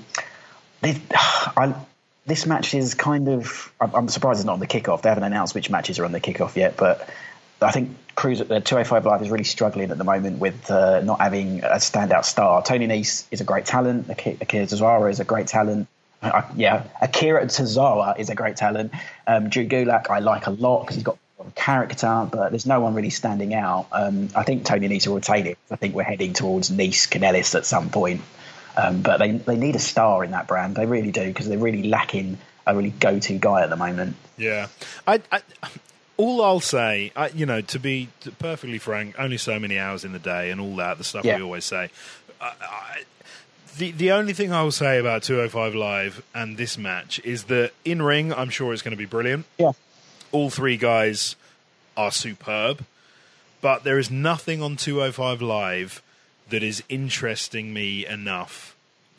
I, this match is kind of... I'm surprised it's not on the kickoff. They haven't announced which matches are on the kickoff yet, but I think Cruise at the two oh five Live is really struggling at the moment with uh, not having a standout star. Tony Nese is a great talent. Akira Tozawa is a great talent. Uh, yeah, Akira Tozawa is a great talent. Um, Drew Gulak I like a lot because he's got a character, but there's no one really standing out. Um, I think Tony Nese will retain it. I think we're heading towards Nese Kanellis at some point. Um, but they they need a star in that brand. They really do, because they're really lacking a really go-to guy at the moment. Yeah. I... I All I'll say, I, you know, to be perfectly frank, only so many hours in the day and all that, the stuff yeah. we always say. I, I, the the only thing I will say about two oh five Live and this match is that in ring, I'm sure it's going to be brilliant. Yeah. All three guys are superb, but there is nothing on two oh five Live that is interesting me enough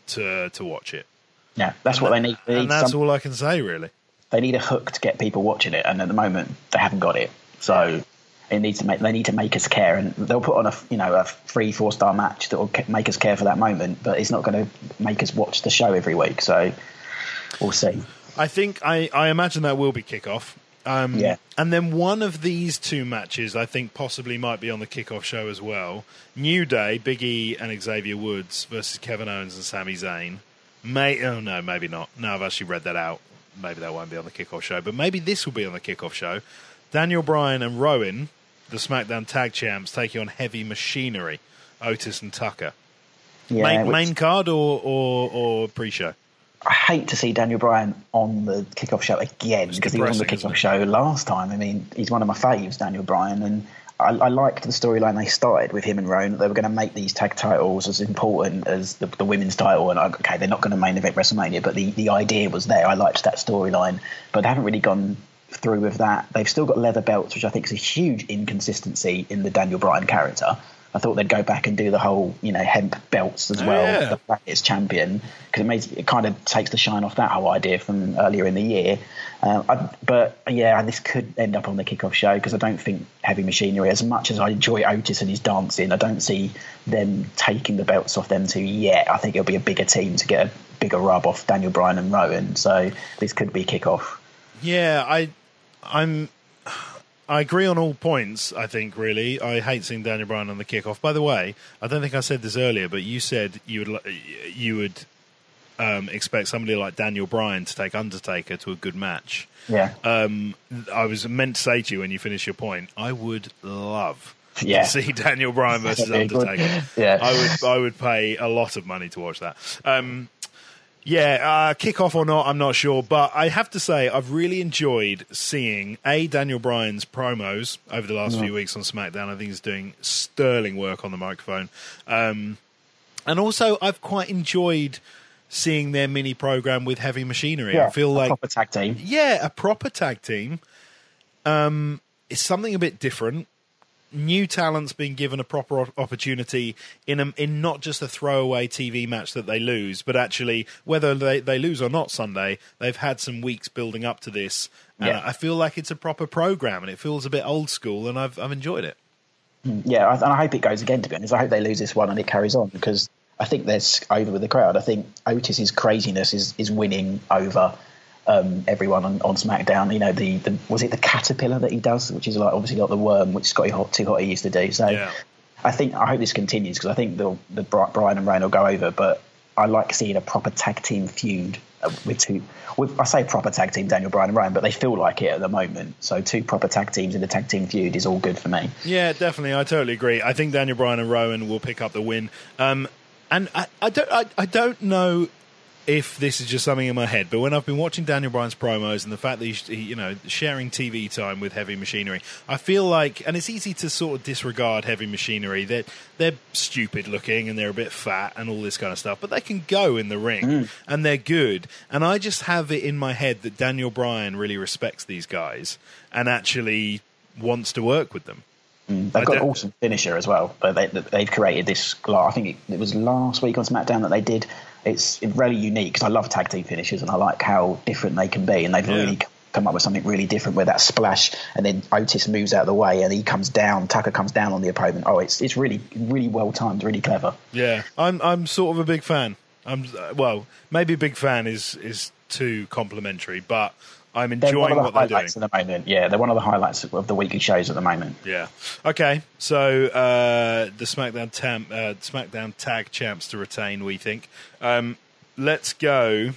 to to watch it. Yeah, that's and what that, they need. They and need that's some... all I can say, really. They need a hook to get people watching it, and at the moment they haven't got it. So it needs to make they need to make us care, and they'll put on a you know a three four star match that will make us care for that moment, but it's not going to make us watch the show every week. So we'll see. I think I, I imagine that will be kickoff. Um, yeah, and then one of these two matches I think possibly might be on the kickoff show as well. New Day, Big E and Xavier Woods versus Kevin Owens and Sami Zayn. May oh no, maybe not. No, I've actually read that out. Maybe that won't be on the kickoff show, but maybe this will be on the kickoff show. Daniel Bryan and Rowan, the SmackDown Tag Champs, taking on Heavy Machinery, Otis and Tucker. Yeah, main, which, main card or, or, or pre-show? I hate to see Daniel Bryan on the kickoff show again, because he was on the kickoff show last time. I mean, he's one of my faves, Daniel Bryan, and I, I liked the storyline they started with him and Rowan. They were going to make these tag titles as important as the, the women's title. And okay, they're not going to main event WrestleMania, but the, the idea was there. I liked that storyline, but they haven't really gone through with that. They've still got leather belts, which I think is a huge inconsistency in the Daniel Bryan character. I thought they'd go back and do the whole, you know, hemp belts as well. Oh, yeah. The fact it's champion, because it makes it kind of takes the shine off that whole idea from earlier in the year. Um, I, but yeah, this could end up on the kickoff show, because I don't think Heavy Machinery, as much as I enjoy Otis and his dancing, I don't see them taking the belts off them two yet. I think it'll be a bigger team to get a bigger rub off Daniel Bryan and Rowan. So this could be kickoff. Yeah, I, I'm. I agree on all points, I think, really. I hate seeing Daniel Bryan on the kickoff. By the way, I don't think I said this earlier, but you said you would you would um, expect somebody like Daniel Bryan to take Undertaker to a good match. Yeah. Um, I was meant to say to you when you finish your point, I would love yeah. to see Daniel Bryan versus Undertaker. yeah. I would I would pay a lot of money to watch that. Um, Yeah, uh, kick-off or not, I'm not sure. But I have to say, I've really enjoyed seeing, A, Daniel Bryan's promos over the last mm. few weeks on SmackDown. I think he's doing sterling work on the microphone. Um, and also, I've quite enjoyed seeing their mini-program with Heavy Machinery. Yeah, I feel a like... proper tag team. Yeah, a proper tag team. Um, it's something a bit different. New talents being given a proper opportunity in a, in not just a throwaway T V match that they lose, but actually whether they, they lose or not Sunday, they've had some weeks building up to this. And yeah. I feel like it's a proper program, and it feels a bit old school, and I've I've enjoyed it. Yeah, and I hope it goes again. To be honest, I hope they lose this one and it carries on, because I think they're over with the crowd. I think Otis's craziness is is winning over. Um, everyone on, on SmackDown, you know, the, the was it the caterpillar that he does, which is like obviously like the worm, which Scotty Hot, Too Hotty used to do. So yeah. I think I hope this continues, because I think the the Bryan and Reign will go over. But I like seeing a proper tag team feud with two. With, I say proper tag team, Daniel Bryan and Reign, but they feel like it at the moment. So two proper tag teams in the tag team feud is all good for me. Yeah, definitely, I totally agree. I think Daniel Bryan and Rowan will pick up the win. Um, and I, I don't, I, I don't know if this is just something in my head, but when I've been watching Daniel Bryan's promos and the fact that he's, you know, sharing T V time with Heavy Machinery, I feel like, and it's easy to sort of disregard Heavy Machinery, they're, they're stupid looking and they're a bit fat and all this kind of stuff, but they can go in the ring mm. and they're good. And I just have it in my head that Daniel Bryan really respects these guys and actually wants to work with them. Mm, they've got an awesome finisher as well. But they, they've created this. I think it, it was last week on SmackDown that they did. It's really unique, because I love tag team finishers and I like how different they can be. And they've yeah. really come up with something really different, where that splash and then Otis moves out of the way and he comes down. Tucker comes down on the opponent. Oh, it's it's really really well timed, really clever. Yeah, I'm I'm sort of a big fan. I'm well, maybe a big fan is is too complimentary, but I'm enjoying they're one of the what they're highlights doing at the moment. Yeah, they're one of the highlights of the weekly shows at the moment. Yeah. Okay. So uh, the SmackDown tam- uh, SmackDown Tag Champs to retain, we think. Um, let's go.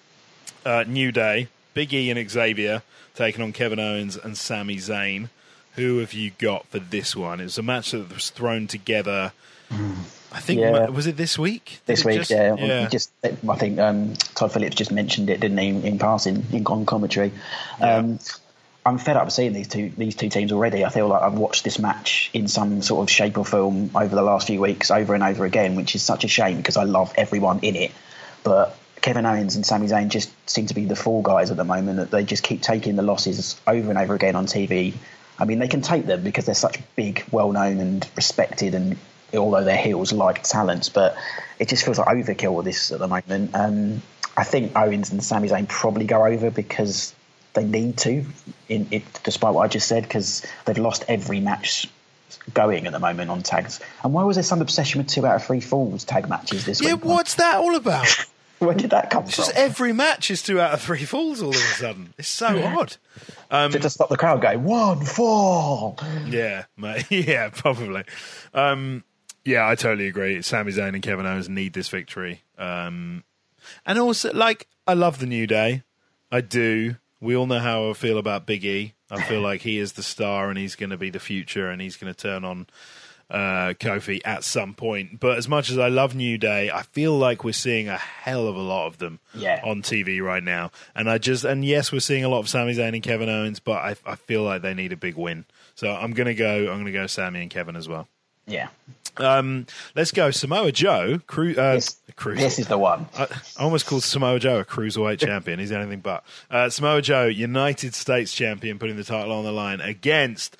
Uh, New Day, Big E and Xavier taking on Kevin Owens and Sami Zayn. Who have you got for this one? It was a match that was thrown together. Mm. I think yeah. was it this week? Did this week, just, yeah. yeah. Just, I think um, Todd Phillips just mentioned it, didn't he, in, in passing, in on commentary. Yeah. Um, I'm fed up seeing these two these two teams already. I feel like I've watched this match in some sort of shape or form over the last few weeks, over and over again, which is such a shame, because I love everyone in it. But Kevin Owens and Sami Zayn just seem to be the fall guys at the moment. That they just keep taking the losses over and over again on T V. I mean, they can take them because they're such big, well-known and respected, and although they're heels like talents, but it just feels like overkill with this at the moment. Um, I think Owens and Sami Zayn probably go over because they need to, in it, despite what I just said, because they've lost every match going at the moment on tags. And why was there some obsession with two out of three falls tag matches this yeah, week? Yeah, what's that all about? Where did that come it's from? Just every match is two out of three falls all of a sudden. It's so odd. Um, to just stop the crowd going, one fall. Yeah, mate. Yeah, probably. Um, yeah, I totally agree. Sami Zayn and Kevin Owens need this victory. Um, and also, like, I love the New Day. I do. We all know how I feel about Big E. I feel like he is the star and he's going to be the future and he's going to turn on uh, Kofi at some point. But as much as I love New Day, I feel like we're seeing a hell of a lot of them yeah. on T V right now. And I just and yes, we're seeing a lot of Sami Zayn and Kevin Owens, but I, I feel like they need a big win. So I'm going to go. I'm going to go Sami and Kevin as well. Yeah. Um, let's go Samoa Joe. Cru- uh, this, Cruise. this is the one. I, I almost called Samoa Joe a cruiserweight champion. He's anything but. Uh, Samoa Joe, United States champion, putting the title on the line against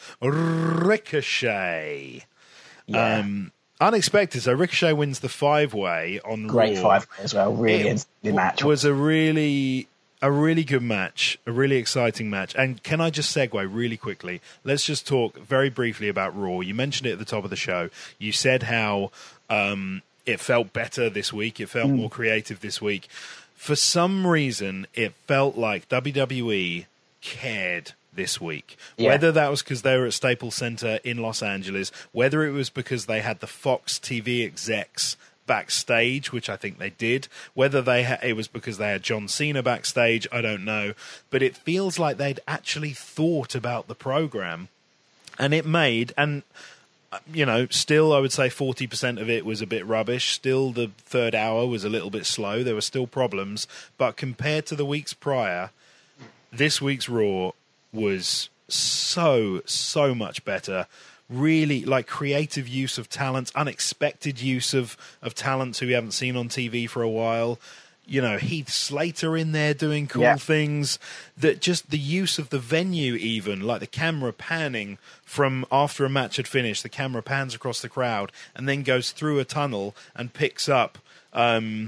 Ricochet. Yeah. Um, unexpected. So Ricochet wins the five-way on Great Raw. five-way as well. Really interesting match. It was a really... A really good match, a really exciting match. And can I just segue really quickly? Let's just talk very briefly about Raw. You mentioned it at the top of the show. You said how um, it felt better this week. It felt mm. more creative this week. For some reason, it felt like W W E cared this week. Yeah. Whether that was because they were at Staples Center in Los Angeles, whether it was because they had the Fox T V execs backstage, which I think they did, whether they ha- it was because they had John Cena backstage, I don't know. But it feels like they'd actually thought about the program, and it made, and you know, still I would say forty percent of it was a bit rubbish. Still the third hour was a little bit slow. There were still problems. But compared to the weeks prior, this week's Raw was so, so much better. Really, like, creative use of talent, unexpected use of, of talent who we haven't seen on T V for a while. You know, Heath Slater in there doing cool yeah. things. That just the use of the venue, even like the camera panning from after a match had finished, the camera pans across the crowd and then goes through a tunnel and picks up. Um,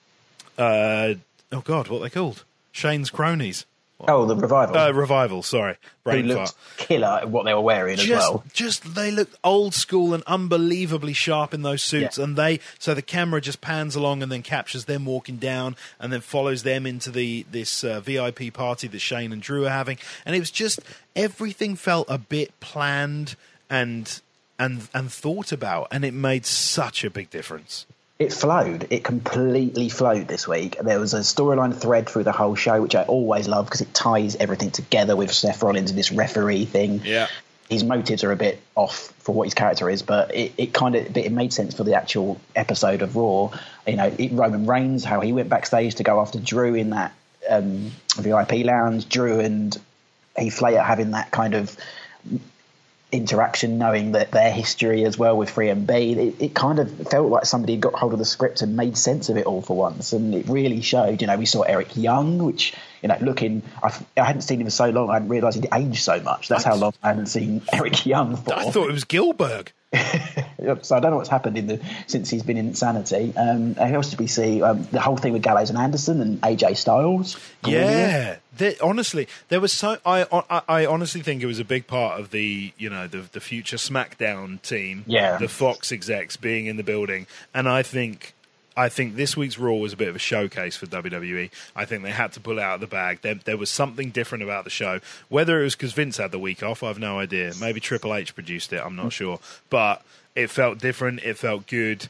uh, oh God, what are they called? Shane's cronies. Oh, the Revival. Uh, Revival, sorry. Brain Who looked fart. killer at what they were wearing just, as well. Just, they looked old school and unbelievably sharp in those suits. Yeah. And they, so the camera just pans along and then captures them walking down and then follows them into the this uh, V I P party that Shane and Drew are having. And it was just, everything felt a bit planned and and and thought about. And it made such a big difference. It flowed. It completely flowed this week. There was a storyline thread through the whole show, which I always love because it ties everything together with Seth Rollins and this referee thing. Yeah. His motives are a bit off for what his character is, but it, it kind of it made sense for the actual episode of Raw. You know, it, Roman Reigns, how he went backstage to go after Drew in that um, V I P lounge. Drew and Heath Slater having that kind of interaction, knowing that their history as well with three M B, it, it kind of felt like somebody got hold of the script and made sense of it all for once, and it really showed. You know, we saw Eric Young, which, you know, looking, I, I hadn't seen him for so long, I hadn't realised he'd aged so much. That's how long I hadn't seen Eric Young for. I thought it was Gilbert. So I don't know what's happened in the since he's been in Insanity. Um, who else did we see? Um, the whole thing with Gallows and Anderson and A J Styles. Yeah, there, honestly, there was so. I, I I honestly think it was a big part of the you know the the future SmackDown team. Yeah, the Fox execs being in the building, and I think. I think this week's Raw was a bit of a showcase for W W E. I think they had to pull it out of the bag. There, there was something different about the show. Whether it was because Vince had the week off, I have no idea. Maybe Triple H produced it, I'm not sure. But it felt different. It felt good.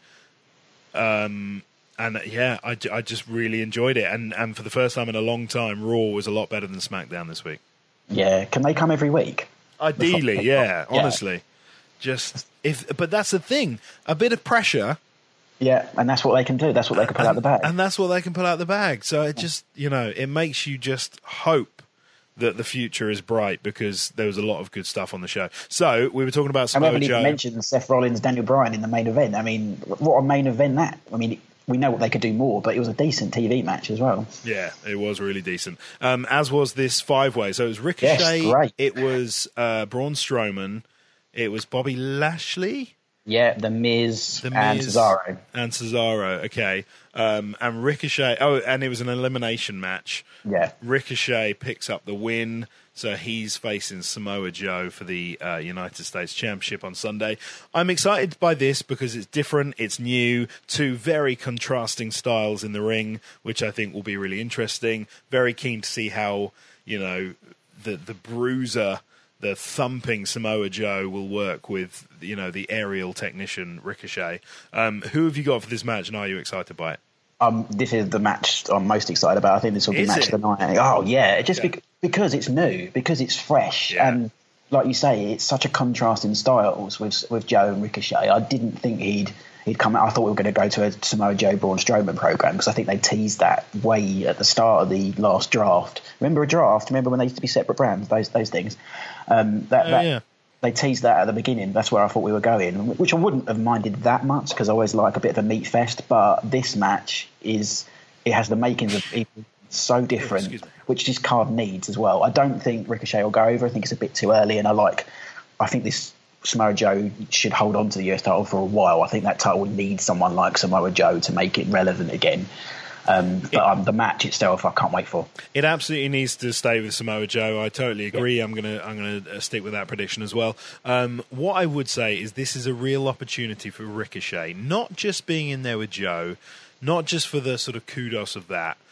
Um, and yeah, I, I just really enjoyed it. And, and for the first time in a long time, Raw was a lot better than SmackDown this week. Yeah, can they come every week? Ideally, yeah, yeah. honestly. Just if, But that's the thing. A bit of pressure... Yeah, and that's what they can do. That's what they can pull and, out the bag. And that's what they can pull out the bag. So it just, you know, it makes you just hope that the future is bright because there was a lot of good stuff on the show. So we were talking about Samoa Joe. I haven't even mentioned Seth Rollins, Daniel Bryan in the main event. I mean, what a main event that. I mean, we know what they could do more, but it was a decent T V match as well. Yeah, it was really decent. Um, as was this five-way. So it was Ricochet. Yes, great. It was uh, Braun Strowman. It was Bobby Lashley. Yeah, The Miz, the Miz and Cesaro. And Cesaro, okay. Um, and Ricochet, oh, and it was an elimination match. Yeah. Ricochet picks up the win, so he's facing Samoa Joe for the uh, United States Championship on Sunday. I'm excited by this because it's different, it's new, two very contrasting styles in the ring, which I think will be really interesting. Very keen to see how, you know, the, the bruiser... the thumping Samoa Joe will work with, you know, the aerial technician Ricochet. Um, who have you got for this match, and are you excited by it? Um, this is the match I'm most excited about. I think this will be is match it? of the night. Oh, yeah, just yeah. Bec- because it's new, because it's fresh. Yeah. And like you say, it's such a contrast in styles with with Joe and Ricochet. I didn't think he'd he'd come out. I thought we were going to go to a Samoa Joe Braun Strowman program because I think they teased that way at the start of the last draft. Remember a draft? Remember when they used to be separate brands? Those those things. Um, that, oh, that, yeah. They teased that at the beginning. That's where I thought we were going, which I wouldn't have minded that much because I always like a bit of a meat fest. But this match is it has the makings of people so different, which this card needs as well. I don't think Ricochet will go over. I think it's a bit too early, and I like. I think this Samoa Joe should hold on to the U S title for a while. I think that title needs someone like Samoa Joe to make it relevant again. Um, but um, the match itself, I can't wait for. It absolutely needs to stay with Samoa Joe. I totally agree. Yeah. I'm gonna I'm gonna stick with that prediction as well. Um, what I would say is this is a real opportunity for Ricochet, not just being in there with Joe, not just for the sort of kudos of that,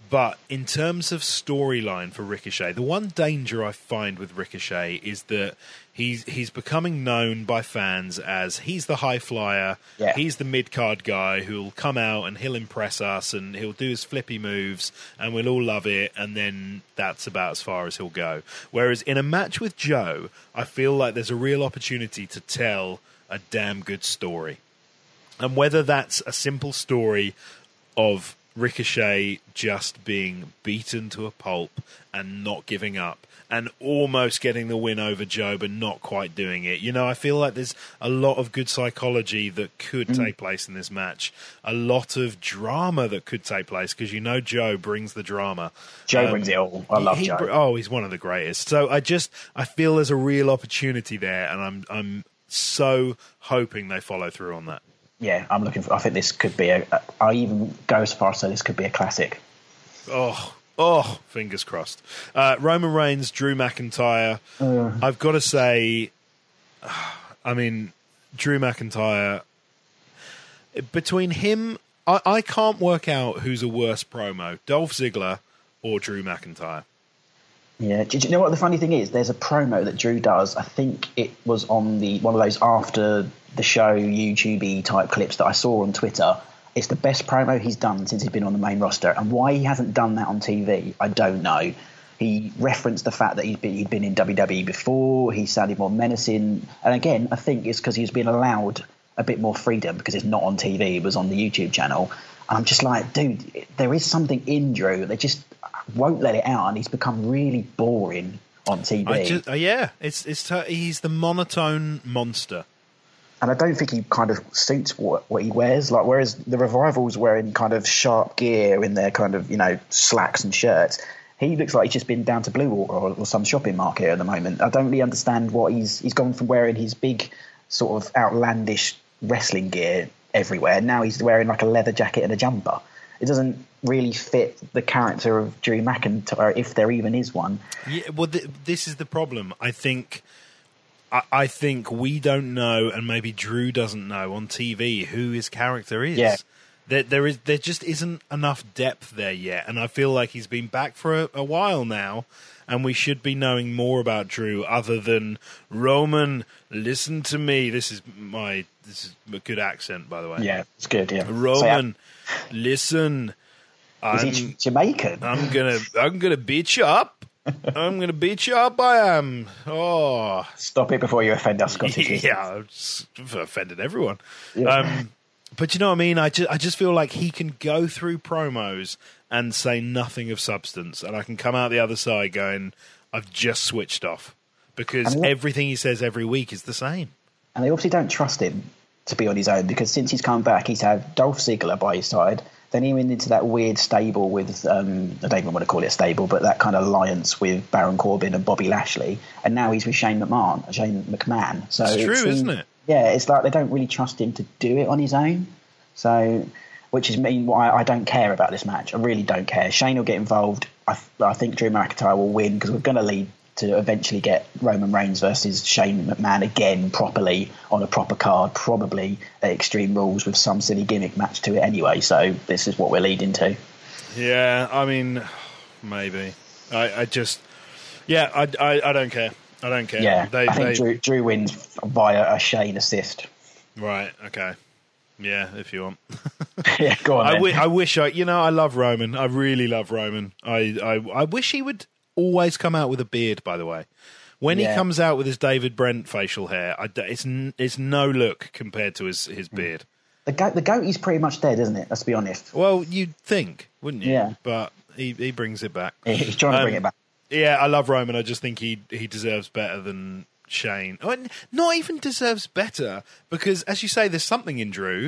But in terms of storyline for Ricochet, the one danger I find with Ricochet is that he's he's becoming known by fans as he's the high flyer, yeah. he's the mid-card guy who'll come out and he'll impress us and he'll do his flippy moves and we'll all love it, and then that's about as far as he'll go. Whereas in a match with Joe, I feel like there's a real opportunity to tell a damn good story. And whether that's a simple story of Ricochet just being beaten to a pulp and not giving up and almost getting the win over Joe but not quite doing it. You know, I feel like there's a lot of good psychology that could mm. take place in this match. A lot of drama that could take place because you know Joe brings the drama. Joe um, brings it all. I love he, Joe. Oh, he's one of the greatest. So I just, I feel there's a real opportunity there, and I'm, I'm so hoping they follow through on that. Yeah, I'm looking for. I think this could be a. I even go as far as say this could be a classic. Oh, oh, fingers crossed. Uh, Roman Reigns, Drew McIntyre. Uh, I've got to say, I mean, Drew McIntyre. Between him, I, I can't work out who's a worse promo, Dolph Ziggler or Drew McIntyre. Yeah, do you know what the funny thing is? There's a promo that Drew does. I think it was on the one of those after the show YouTube-y type clips that I saw on Twitter. It's the best promo he's done since he's been on the main roster. And why he hasn't done that on T V, I don't know. He referenced the fact that he'd been, he'd been in W W E before. He sounded more menacing. And again, I think it's because he's been allowed a bit more freedom because it's not on T V. It was on the YouTube channel. And I'm just like, dude, there is something in Drew. They just won't let it out, and he's become really boring on T V. I just, uh, yeah, it's it's uh, he's the monotone monster. And I don't think he kind of suits what, what he wears. Like, whereas the Revival's wearing kind of sharp gear in their kind of, you know, slacks and shirts, he looks like he's just been down to Blue Water or, or some shopping market at the moment. I don't really understand what he's he's gone from wearing his big sort of outlandish wrestling gear everywhere. Now he's wearing like a leather jacket and a jumper. It doesn't really fit the character of Drew McIntyre, if there even is one. Yeah, well, th- this is the problem. I think. I think we don't know, and maybe Drew doesn't know on T V who his character is. Yeah. There, there is, there just isn't enough depth there yet, and I feel like he's been back for a, a while now, and we should be knowing more about Drew other than Roman. Listen to me. This is my this is a good accent, by the way. Yeah, it's good. Yeah, Roman, so, yeah. listen. Is I'm he Jamaican. I'm gonna I'm gonna beat you up. I'm going to beat you up, I am. Oh. Stop it before you offend us, Scottish. Yeah, I've just offended everyone. Yeah. Um, but you know what I mean? I just, I just feel like he can go through promos and say nothing of substance, and I can come out the other side going, I've just switched off. Because what, everything he says every week is the same. And they obviously don't trust him to be on his own, because since he's come back, he's had Dolph Ziggler by his side. Then he went into that weird stable with, um, I don't even want to call it a stable, but that kind of alliance with Baron Corbin and Bobby Lashley. And now he's with Shane McMahon, Shane McMahon. So it's true, it's, isn't it? Yeah, it's like they don't really trust him to do it on his own. So, which is mean why I don't care about this match. I really don't care. Shane will get involved. I, I think Drew McIntyre will win because we're going to lead to eventually get Roman Reigns versus Shane McMahon again properly on a proper card, probably at Extreme Rules with some silly gimmick match to it anyway. So this is what we're leading to. Yeah, I mean, maybe. I, I just, yeah, I, I, I don't care. I don't care. Yeah, they, I think they... Drew, Drew wins via a Shane assist. Right, okay. Yeah, if you want. Yeah, go on I, then. w- I wish I, you know, I love Roman. I really love Roman. I, I, I wish he would always come out with a beard, by the way. When yeah. he comes out with his David Brent facial hair, I, it's it's no look compared to his, his beard. The goat, the goatee's pretty much dead, isn't it? Let's be honest. Well, you'd think, wouldn't you? Yeah. But he, he brings it back. Yeah, he's trying to um, bring it back. Yeah, I love Roman. I just think he he deserves better than Shane. Oh, not even deserves better, because, as you say, there's something in Drew.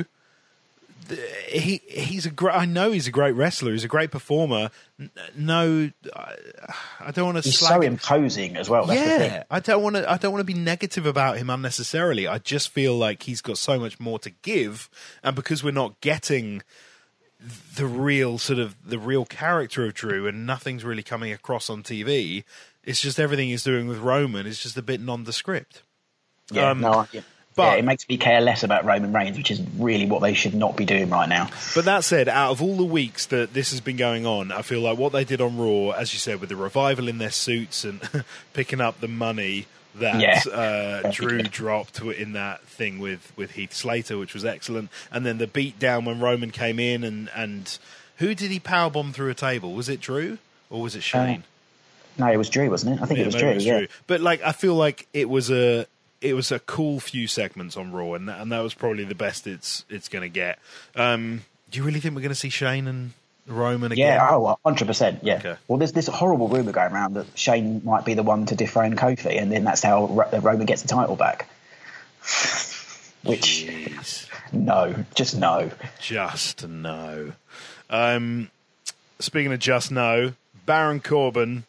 He he's a great. I know he's a great wrestler. He's a great performer. No, I don't want to. He's slag so him. imposing as well. That's yeah, the thing. I don't want to. I don't want to be negative about him unnecessarily. I just feel like he's got so much more to give, and because we're not getting the real sort of the real character of Drew, and nothing's really coming across on T V. It's just everything he's doing with Roman is just a bit nondescript. Yeah, um, no, yeah. But yeah, it makes me care less about Roman Reigns, which is really what they should not be doing right now. But that said, out of all the weeks that this has been going on, I feel like what they did on Raw, as you said, with the revival in their suits and picking up the money that yeah. uh, Drew dropped in that thing with, with Heath Slater, which was excellent, and then the beat down when Roman came in, and, and who did he powerbomb through a table? Was it Drew or was it Shane? Uh, no, it was Drew, wasn't it? I think yeah, it was Drew. Drew. Yeah. Drew. But like, I feel like it was a it was a cool few segments on Raw, and that, and that was probably the best it's it's going to get. Um, do you really think we're going to see Shane and Roman again? Yeah, oh, one hundred percent, yeah. Okay. Well, there's this horrible rumour going around that Shane might be the one to dethrone Kofi, and then that's how Ro- Roman gets the title back. Which, Jeez. no, just no. Just no. Um, speaking of just no, Baron Corbin.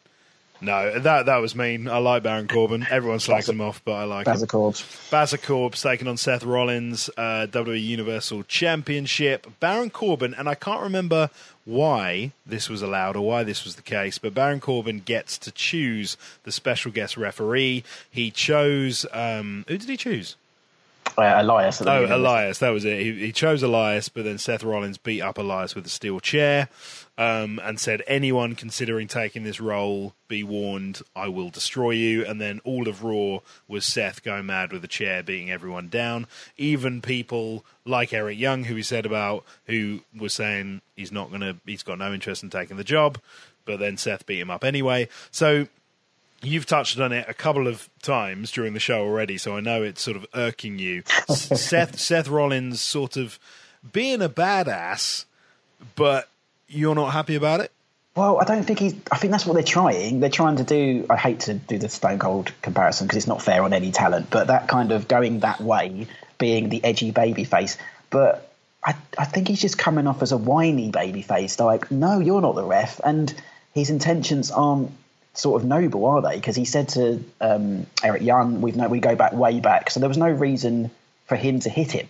No, that that was mean. I like Baron Corbin. Everyone slacks him off, but I like him. Bazacorbs. Bazacorbs taking on Seth Rollins, uh, W W E Universal Championship. Baron Corbin, and I can't remember why this was allowed or why this was the case, but Baron Corbin gets to choose the special guest referee. He chose... Um, who did he choose? Uh, Elias. Oh, Elias, that was it. He, he chose Elias, but then Seth Rollins beat up Elias with a steel chair um, and said, anyone considering taking this role, be warned, I will destroy you. And then all of Raw was Seth going mad with the chair, beating everyone down. Even people like Eric Young, who he said about, who was saying he's not going to, he's got no interest in taking the job, but then Seth beat him up anyway. So you've touched on it a couple of times during the show already, so I know it's sort of irking you. Seth Seth Rollins sort of being a badass, but you're not happy about it? Well, I don't think he's... I think that's what they're trying. They're trying to do... I hate to do the Stone Cold comparison because it's not fair on any talent, but that kind of going that way, being the edgy babyface. But I, I think he's just coming off as a whiny babyface. Like, no, you're not the ref. And his intentions aren't sort of noble, are they? Because he said to um, Eric Young, we've no, we go back way back, so there was no reason for him to hit him.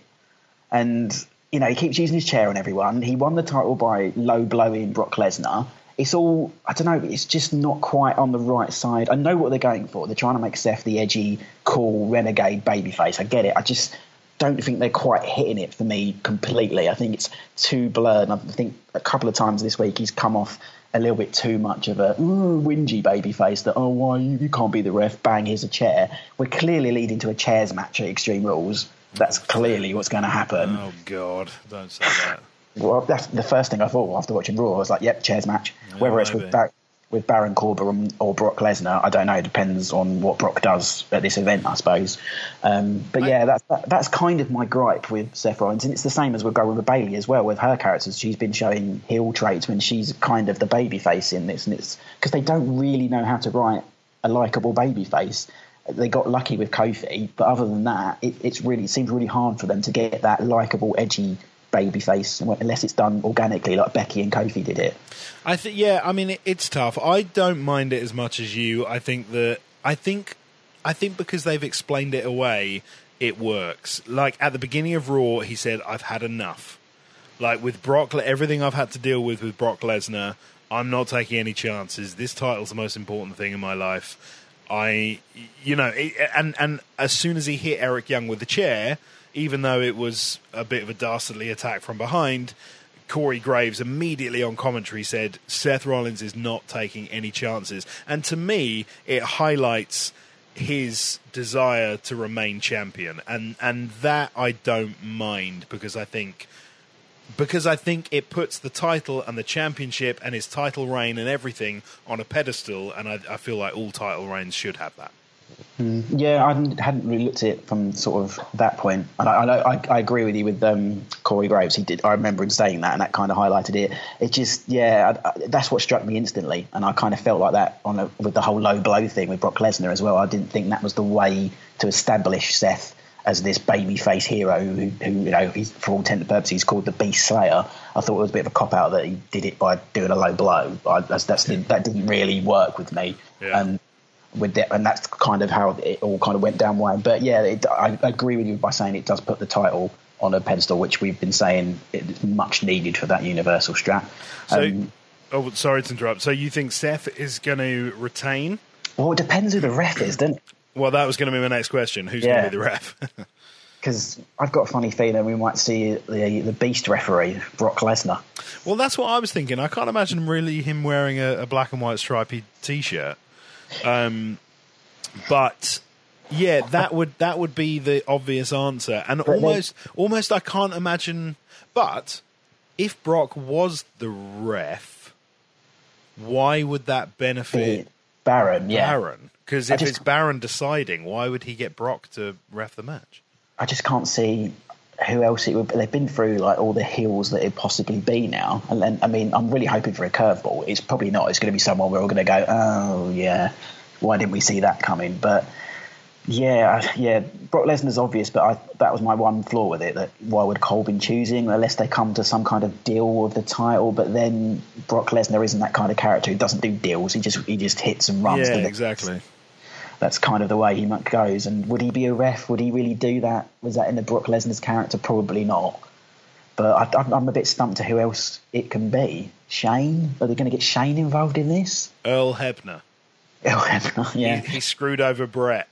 And you know, he keeps using his chair on everyone. He won the title by low blowing Brock Lesnar. It's all, I don't know, it's just not quite on the right side. I know what they're going for. They're trying to make Seth the edgy, cool, renegade babyface. I get it. I just don't think they're quite hitting it for me completely. I think it's too blurred. I think a couple of times this week he's come off a little bit too much of a ooh, whingy babyface that, oh, why you, you can't be the ref, bang, here's a chair. We're clearly leading to a chairs match at Extreme Rules. That's clearly what's going to happen. Oh, God, don't say that. Well, that's the first thing I thought after watching Raw. I was like, yep, chairs match. Yeah, Whether it's maybe. with, Bar- with Baron Corbin or Brock Lesnar, I don't know. It depends on what Brock does at this event, I suppose. Um, but yeah, that's that, that's kind of my gripe with Seth Rollins. And it's the same as we're going with Bayley as well with her characters. She's been showing heel traits when she's kind of the baby face in this. And it's because they don't really know how to write a likeable baby face. They got lucky with Kofi, but other than that, it, it's really it seems really hard for them to get that likeable, edgy babyface unless it's done organically, like Becky and Kofi did it. I think, yeah, I mean, it, it's tough. I don't mind it as much as you. I think that I think I think because they've explained it away, it works. Like at the beginning of Raw, he said, "I've had enough." Like with Brock, everything I've had to deal with with Brock Lesnar, I'm not taking any chances. This title's the most important thing in my life. I, you know, and and as soon as he hit Eric Young with the chair, even though it was a bit of a dastardly attack from behind, Corey Graves immediately on commentary said, Seth Rollins is not taking any chances. And to me, it highlights his desire to remain champion. And, and that I don't mind because I think... Because I think it puts the title and the championship and his title reign and everything on a pedestal, and I, I feel like all title reigns should have that. Mm, yeah, I hadn't really looked at it from sort of that point. And I, I, I agree with you with um, Corey Graves. He did. I remember him saying that, and that kind of highlighted it. It just, yeah, I, I, that's what struck me instantly, and I kind of felt like that on a, with the whole low blow thing with Brock Lesnar as well. I didn't think that was the way to establish Seth as this babyface hero who, who, you know, he's, for all intents and purposes, he's called the Beast Slayer. I thought it was a bit of a cop-out that he did it by doing a low blow. I, that's, that's, that didn't really work with me. Yeah. And with that, and that's kind of how it all kind of went down one. But yeah, it, I agree with you by saying it does put the title on a pedestal, which we've been saying it's much needed for that Universal strap. So, um, oh, sorry to interrupt. So you think Seth is going to retain? Well, it depends who the ref is, doesn't it? Well, that was going to be my next question. Who's Yeah. going to be the ref? Because I've got a funny feeling we might see the the Beast referee, Brock Lesnar. Well, that's what I was thinking. I can't imagine really him wearing a, a black and white stripy T-shirt. Um, but yeah, that would that would be the obvious answer, and But almost almost I can't imagine. But if Brock was the ref, why would that benefit Baron? Yeah, Baron? Because I if just- it's Baron deciding, why would he get Brock to ref the match? I just can't see who else it would be. They've been through like all the heels that it'd possibly be now. And then, I mean, I'm really hoping for a curveball. It's probably not. It's going to be someone we're all going to go, oh, yeah, why didn't we see that coming? But, yeah, I- yeah, Brock Lesnar's obvious, but I, that was my one flaw with it, that why would Cole been choosing unless they come to some kind of deal with the title? But then Brock Lesnar isn't that kind of character. He doesn't do deals. He just he just hits and runs. Yeah, to the- exactly. That's kind of the way he goes. And would he be a ref? Would he really do that? Was that in the Brock Lesnar's character? Probably not. But I, I'm a bit stumped to who else it can be. Shane? Are they going to get Shane involved in this? Earl Hebner. yeah. He, he screwed over Brett.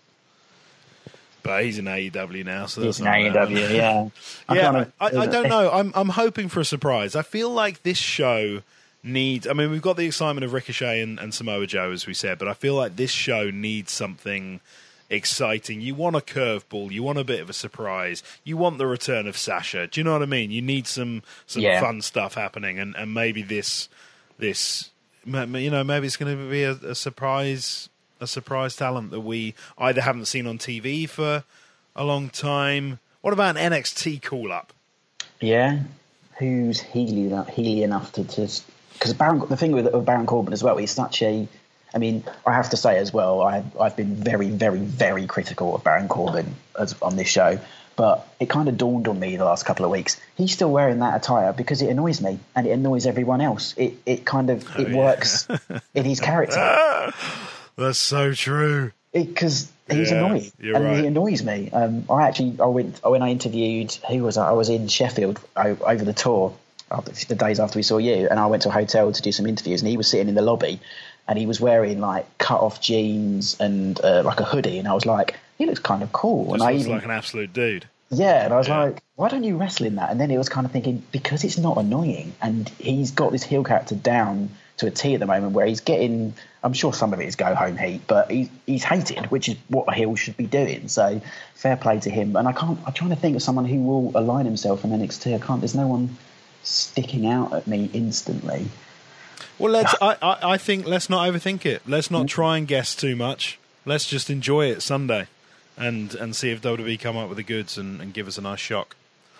But he's in A E W now, so that's He's in not A E W, bad. yeah. I'm Yeah, kinda- I, I don't know. I'm I'm hoping for a surprise. I feel like this show needs. I mean, we've got the excitement of Ricochet and, and Samoa Joe, as we said, but I feel like this show needs something exciting. You want a curveball. You want a bit of a surprise. You want the return of Sasha. Do you know what I mean? You need some some Yeah. fun stuff happening, and, and maybe this this you know maybe it's going to be a, a surprise a surprise talent that we either haven't seen on T V for a long time. What about an N X T call up? Yeah. Who's heely enough, heely enough to just... Because Baron, the thing with, with Baron Corbin as well, he's such a... I mean, I have to say as well, I, I've been very, very, very critical of Baron Corbin as, on this show, but it kind of dawned on me the last couple of weeks. He's still wearing that attire because it annoys me and it annoys everyone else. It it kind of it Oh, yeah. works in his character That's so true. because he's Yeah, annoying you're and right. he annoys me. Um, I actually I went when I interviewed who was I? I was in Sheffield o- over the tour. After, the days after we saw you, and I went to a hotel to do some interviews, and he was sitting in the lobby, and he was wearing like cut off jeans and uh, like a hoodie, and I was like, he looks kind of cool. Just and I looks even, like an absolute dude. yeah, and I was Yeah. like, why don't you wrestle in that? And then it was kind of thinking, because it's not annoying, and he's got this heel character down to a T at the moment, where he's getting, I'm sure some of it is go home heat, but he, he's hated, which is what a heel should be doing. So fair play to him. And I can't, I'm trying to think of someone who will align himself in N X T. I can't. There's no one sticking out at me instantly. Well, let's. I, I, I think let's not overthink it. Let's not try and guess too much. Let's just enjoy it Sunday, and and see if W W E come up with the goods and, and give us a nice shock.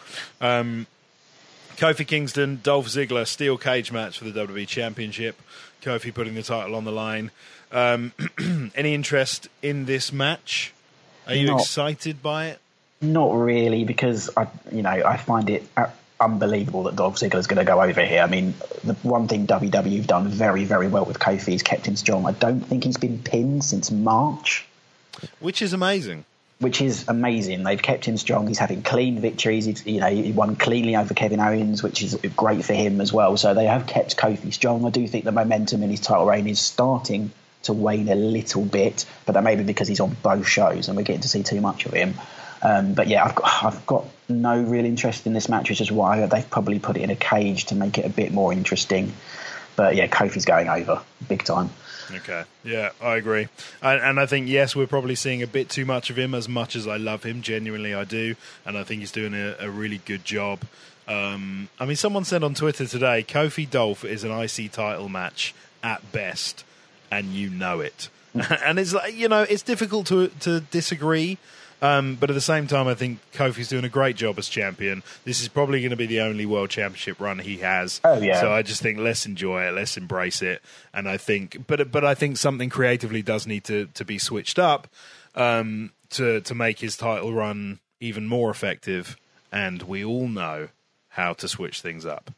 Um, Kofi Kingston, Dolph Ziggler, steel cage match for the W W E Championship. Kofi putting the title on the line. Um, any interest in this match? Are you Not- excited by it? Not really, because I, you know, I find it uh, unbelievable that Dolph Ziggler is going to go over here. I mean, the one thing W W E have done very, very well with Kofi is kept him strong. I don't think he's been pinned since March, Which is amazing. which is amazing. They've kept him strong. He's having clean victories. He's, you know, he won cleanly over Kevin Owens, which is great for him as well. So they have kept Kofi strong. I do think the momentum in his title reign is starting to wane a little bit, but that may be because he's on both shows and we're getting to see too much of him. Um, but yeah, I've got I've got no real interest in this match, which is why they've probably put it in a cage to make it a bit more interesting. But yeah, Kofi's going over big time. Okay, yeah, I agree. And, and I think, yes, we're probably seeing a bit too much of him, as much as I love him. Genuinely, I do. And I think he's doing a, a really good job. Um, I mean, someone said on Twitter today, Kofi Dolph is an I C title match at best, and you know it. And it's like, you know, it's difficult to to disagree. Um, but at the same time, I think Kofi's doing a great job as champion. This is probably going to be the only world championship run he has. Oh, yeah. So I just think let's enjoy it, let's embrace it. And I think, but but I think something creatively does need to, to be switched up um, to to make his title run even more effective. And we all know how to switch things up.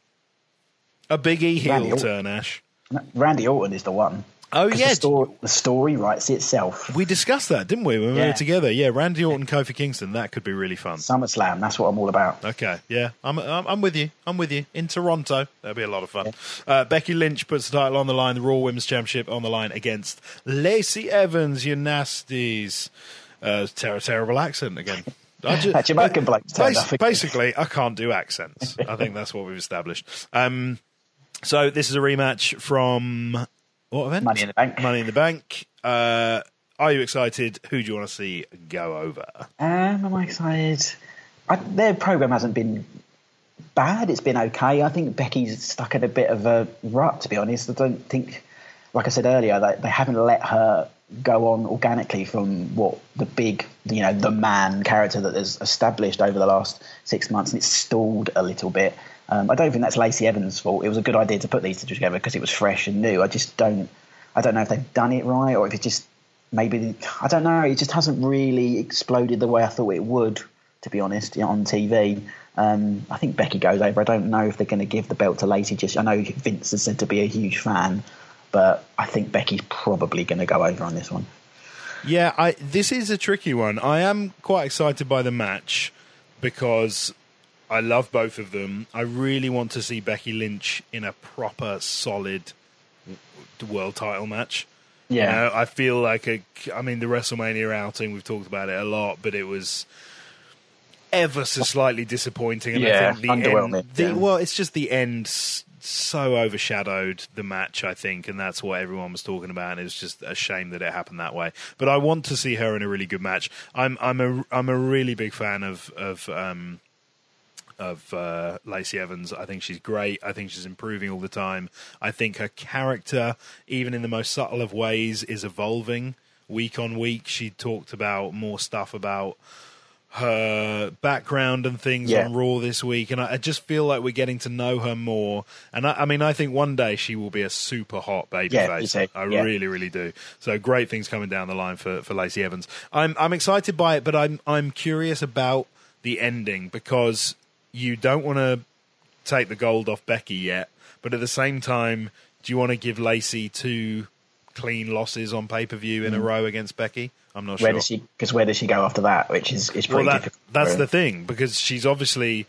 A Big E heel Randy Orton. turn, Ash. Randy Orton is the one. Oh 'Cause yeah, the story, the story writes itself. we discussed that, didn't we, when we Yeah. were together? Yeah, Randy Orton, Kofi Kingston. That could be really fun. SummerSlam, that's what I'm all about. Okay, yeah, I'm, I'm I'm with you. I'm with you. In Toronto, that'll be a lot of fun. Uh, Becky Lynch puts the title on the line, the Raw Women's Championship on the line against Lacey Evans. You nasties. Uh, ter- terrible accent again. I just, that Jamaican bloke turned bas- up. Basically, I can't do accents. I think that's what we've established. Um, so this is a rematch from what event? Money in the Bank. Money in the Bank. Uh, are you excited? Who do you want to see go over? Um, am I excited? I, their program hasn't been bad. It's been okay. I think Becky's stuck in a bit of a rut, to be honest. I don't think, like I said earlier, they, they haven't let her go on organically from what the big, you know, the man character that has established over the last six months, and it's stalled a little bit. Um, I don't think that's Lacey Evans' fault. It was a good idea to put these two together because it was fresh and new. I just don't, I don't know if they've done it right or if it just maybe, I don't know. It just hasn't really exploded the way I thought it would, to be honest, you know, on T V. Um, I think Becky goes over. I don't know if they're going to give the belt to Lacey. Just I know Vince is said to be a huge fan. But I think Becky's probably going to go over on this one. Yeah, I, this is a tricky one. I am quite excited by the match because I love both of them. I really want to see Becky Lynch in a proper, solid world title match. Yeah. You know, I feel like, a, I mean, the WrestleMania outing, we've talked about it a lot, but it was ever so slightly disappointing. And yeah, I think the underwhelming. End, the, yeah. Well, it's just the end so overshadowed the match, I think, and that's what everyone was talking about, and it was just a shame that it happened that way. But I want to see her in a really good match. I'm I'm a I'm a really big fan of of um of uh, Lacey Evans. I think she's great. I think she's improving all the time. I think her character, even in the most subtle of ways, is evolving week on week. She talked about more stuff about her background and things yeah. on Raw this week, and I, I just feel like we're getting to know her more. And I, I mean, I think one day she will be a super hot babyface. Yeah, I yeah. really, really do. So great things coming down the line for, for Lacey Evans. I'm I'm excited by it, but I'm I'm curious about the ending because you don't want to take the gold off Becky yet, but at the same time, do you want to give Lacey two clean losses on pay-per-view in mm. a row against Becky? I'm not where sure. Does she, because where does she go after that? Which is, is pretty well, that, difficult. That's the thing, because she's obviously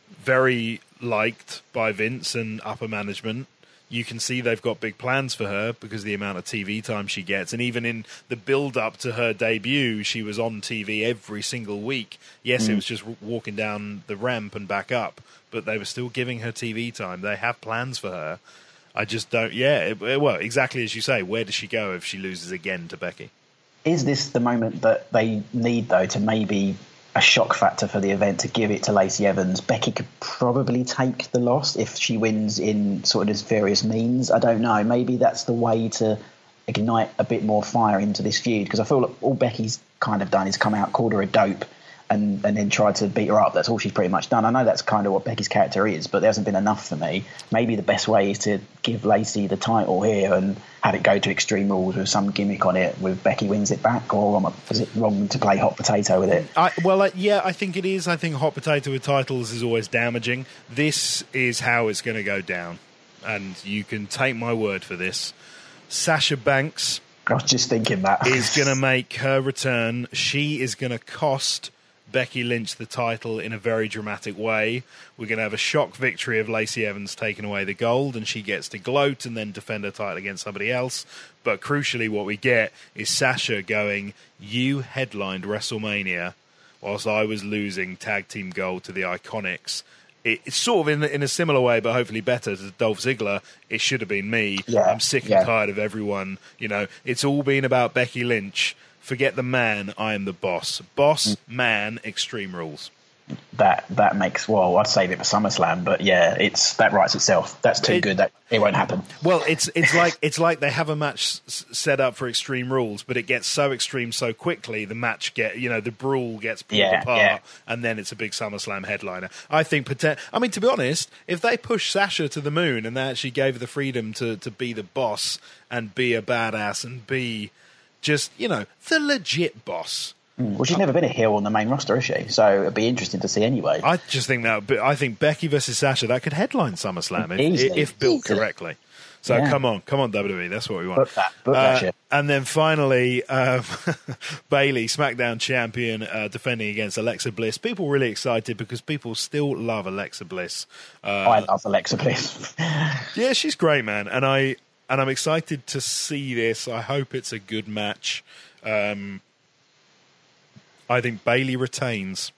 very liked by Vince and upper management. You can see they've got big plans for her because of the amount of T V time she gets. And even in the build-up to her debut, she was on T V every single week. Yes, mm. it was just walking down the ramp and back up, but they were still giving her T V time. They have plans for her. I just don't... Yeah, it, well, exactly as you say, where does she go if she loses again to Becky? Is this the moment that they need, though, to maybe a shock factor for the event to give it to Lacey Evans? Becky could probably take the loss if she wins in sort of various means. I don't know. Maybe that's the way to ignite a bit more fire into this feud, because I feel like all Becky's kind of done is come out, called her a dope, and, and then tried to beat her up. That's all she's pretty much done. I know that's kind of what Becky's character is, but there hasn't been enough for me. Maybe the best way is to give Lacey the title here and have it go to Extreme Rules with some gimmick on it, with Becky wins it back, or is it wrong to play hot potato with it? I, well, uh, yeah, I think it is. I think hot potato with titles is always damaging. This is how it's going to go down, and you can take my word for this. Sasha Banks I was just thinking that. is going to make her return. She is going to cost Becky Lynch the title in a very dramatic way. We're going to have a shock victory of Lacey Evans taking away the gold, and she gets to gloat and then defend her title against somebody else. But crucially, what we get is Sasha going, "You headlined WrestleMania whilst I was losing tag team gold to the Iconics." It, it's sort of in, in a similar way, but hopefully better, to Dolph Ziggler. It should have been me. Yeah, I'm sick and yeah. tired of everyone. You know, it's all been about Becky Lynch. Forget the man, I am the boss. Boss, man, Extreme Rules. That that makes, well, I'd save it for SummerSlam, but yeah, it's that writes itself. That's too It- good. That it won't happen. Well, it's it's like it's like they have a match s- set up for Extreme Rules, but it gets so extreme so quickly. The match get you know the brawl gets pulled Yeah, apart, yeah. and then it's a big SummerSlam headliner. I think. Poten- I mean, to be honest, if they push Sasha to the moon and they actually gave her the freedom to to be the boss and be a badass and be just you know the legit boss. Well, she's never been a heel on the main roster, is she? So it'd be interesting to see anyway. I just think that. But I think Becky versus Sasha that could headline SummerSlam if, Easily, if built easily. correctly. So Yeah. come on, come on, W W E. That's what we want. Book that, book that Uh, shit. And then finally, um, Bayley, SmackDown champion, uh, defending against Alexa Bliss. People really excited because people still love Alexa Bliss. Uh, I love Alexa Bliss. yeah, she's great, man, and I and I'm excited to see this. I hope it's a good match. Um, I think Bayley retains.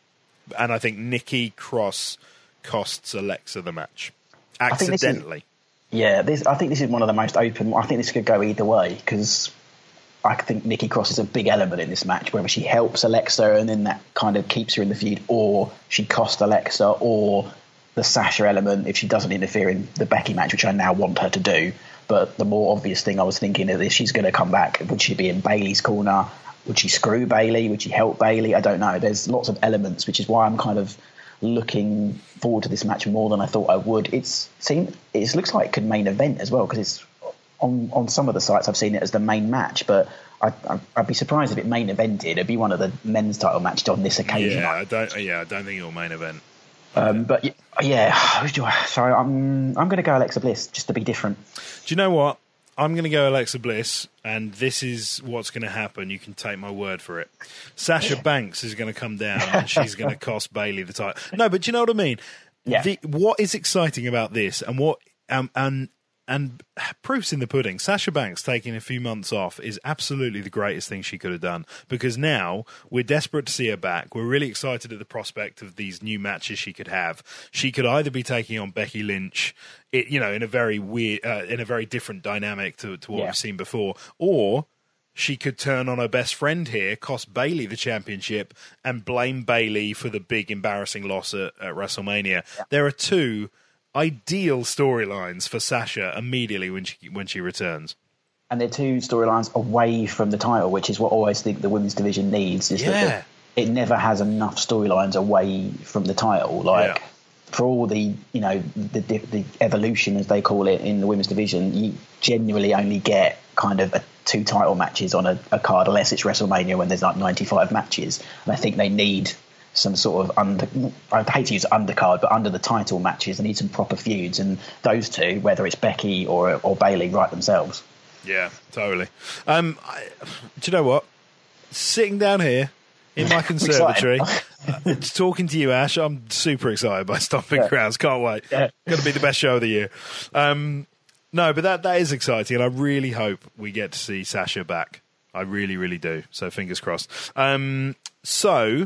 and I think Nikki Cross costs Alexa the match accidentally. Yeah, this, I think this is one of the most open. I think this could go either way because I think Nikki Cross is a big element in this match, whether she helps Alexa and then that kind of keeps her in the feud, or she costs Alexa, or the Sasha element if she doesn't interfere in the Becky match, which I now want her to do. But the more obvious thing I was thinking is if she's going to come back, would she be in Bayley's corner? Would she screw Bayley? Would she help Bayley? I don't know. There's lots of elements, which is why I'm kind of looking forward to this match more than I thought I would. It's seen. It looks like it could main event as well because it's on on some of the sites I've seen it as the main match. But I, I, I'd be surprised if it main evented. It'd be one of the men's title matches on this occasion. Yeah, I don't. Yeah, I don't think it'll main event. Um, but yeah, so I'm I'm going to go Alexa Bliss just to be different. Do you know what? I'm going to go Alexa Bliss, and this is what's going to happen. You can take my word for it. Sasha Banks is going to come down, and she's going to cost Bayley the title. No, but do you know what I mean? Yeah. The, what is exciting about this, and what um, and and proof's in the pudding. Sasha Banks taking a few months off is absolutely the greatest thing she could have done, because now we're desperate to see her back. We're really excited at the prospect of these new matches she could have. She could either be taking on Becky Lynch, it, you know, in a very weird, uh, in a very different dynamic to, to what yeah. we've seen before, or she could turn on her best friend here, cost Bayley the championship, and blame Bayley for the big embarrassing loss at, at WrestleMania. Yeah. There are two ideal storylines for Sasha immediately when she when she returns. And they're two storylines away from the title, which is what I always think the women's division needs. Is yeah. that the, it never has enough storylines away from the title. Like yeah. for all the you know the the evolution as they call it in the women's division, you genuinely only get kind of a two title matches on a, a card unless it's WrestleMania when there's like ninety-five matches. And I think they need some sort of under, I hate to use undercard, but under the title matches, they need some proper feuds, and those two, whether it's Becky or or Bayley, write themselves. Yeah, totally. Um, I, do you know what? Sitting down here in my conservatory, uh, talking to you, Ash, I'm super excited by Stomping yeah. Grounds. Can't wait. Yeah. Going to be the best show of the year. Um, no, but that that is exciting, and I really hope we get to see Sasha back. I really, really do. So fingers crossed. Um, so.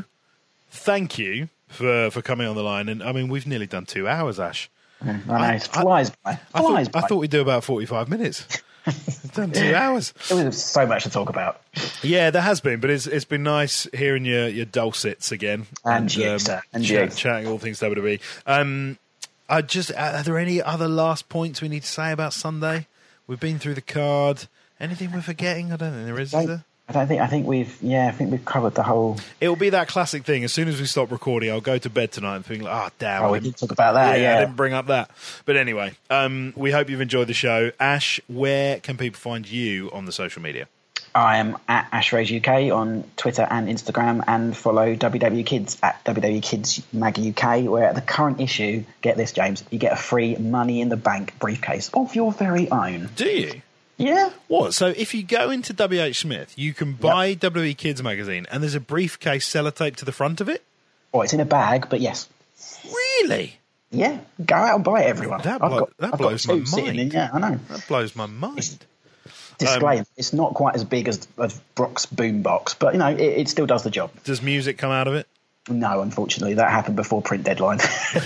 Thank you for, for coming on the line. And, I mean, we've nearly done two hours, Ash. I know, it flies I, by. I, Flies thought, by. I thought we'd do about forty-five minutes. We've done two hours. There was so much to talk about. Yeah, there has been, but it's it's been nice hearing your, your dulcets again. And, and you, um, sir. And chat, you. chatting all things W W E. Um, I just, are there any other last points we need to say about Sunday? We've been through the card. Anything we're forgetting? I don't think there is, is there? I don't think. I think we've. Yeah, I think we've covered the whole. It'll be that classic thing. As soon as we stop recording, I'll go to bed tonight and think, like, "Oh, damn!" Oh, we did talk about that. Yeah, Yeah, I didn't bring up that. But anyway, um, we hope you've enjoyed the show. Ash, where can people find you on the social media? I am at AshRay's U K on Twitter and Instagram, and follow W W E Kids at W W E Kids Mag U K, where at the current issue, get this, James, you get a free Money in the Bank briefcase of your very own. Do you? Yeah. What? So if you go into W H Smith, you can buy yep. W W E Kids magazine, and there's a briefcase sellotape to the front of it? Oh, it's in a bag, but yes. Really? Yeah. Go out and buy it, everyone. That, I've blo- got, that I've blows got my two sitting mind. in, yeah, I know. That blows my mind. It's, disclaimer, um, it's not quite as big as, as Brock's boombox, but, you know, it, it still does the job. Does music come out of it? No, unfortunately. That happened before print deadline.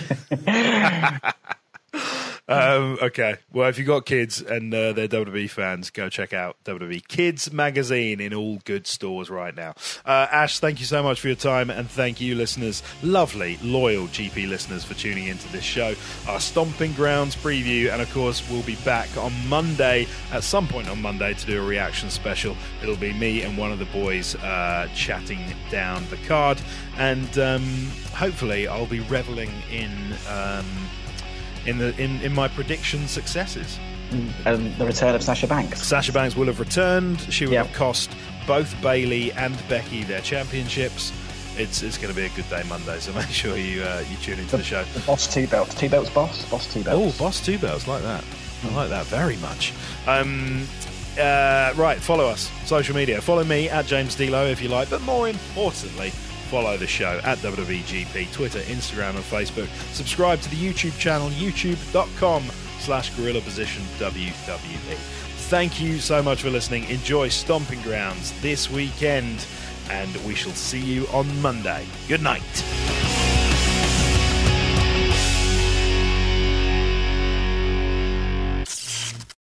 Um, okay, well, if you've got kids and uh, they're W W E fans, go check out W W E Kids magazine in all good stores right now. Uh, Ash, thank you so much for your time, and thank you, listeners, lovely, loyal G P listeners, for tuning into this show, our Stomping Grounds preview, and of course, we'll be back on Monday, at some point on Monday, to do a reaction special. It'll be me and one of the boys uh, chatting down the card, and um, hopefully I'll be reveling in... Um, In the in, in my prediction successes. Um, the return of Sasha Banks. Sasha Banks will have returned. She will yep. have cost both Bayley and Becky their championships. It's it's going to be a good day Monday, so make sure you uh, you tune into the, the show. The Boss Two Belts. Two Belts Boss. Boss Two Belts. Oh, Boss Two Belts. Like that. I like that very much. Um, uh, right, follow us. Social media. Follow me at James D'Lo if you like, but more importantly, follow the show at W W E G P, Twitter, Instagram and Facebook. Subscribe to the YouTube channel, youtube.com slash Gorilla Position W W E. Thank you so much for listening. Enjoy Stomping Grounds this weekend, and we shall see you on Monday. Good night.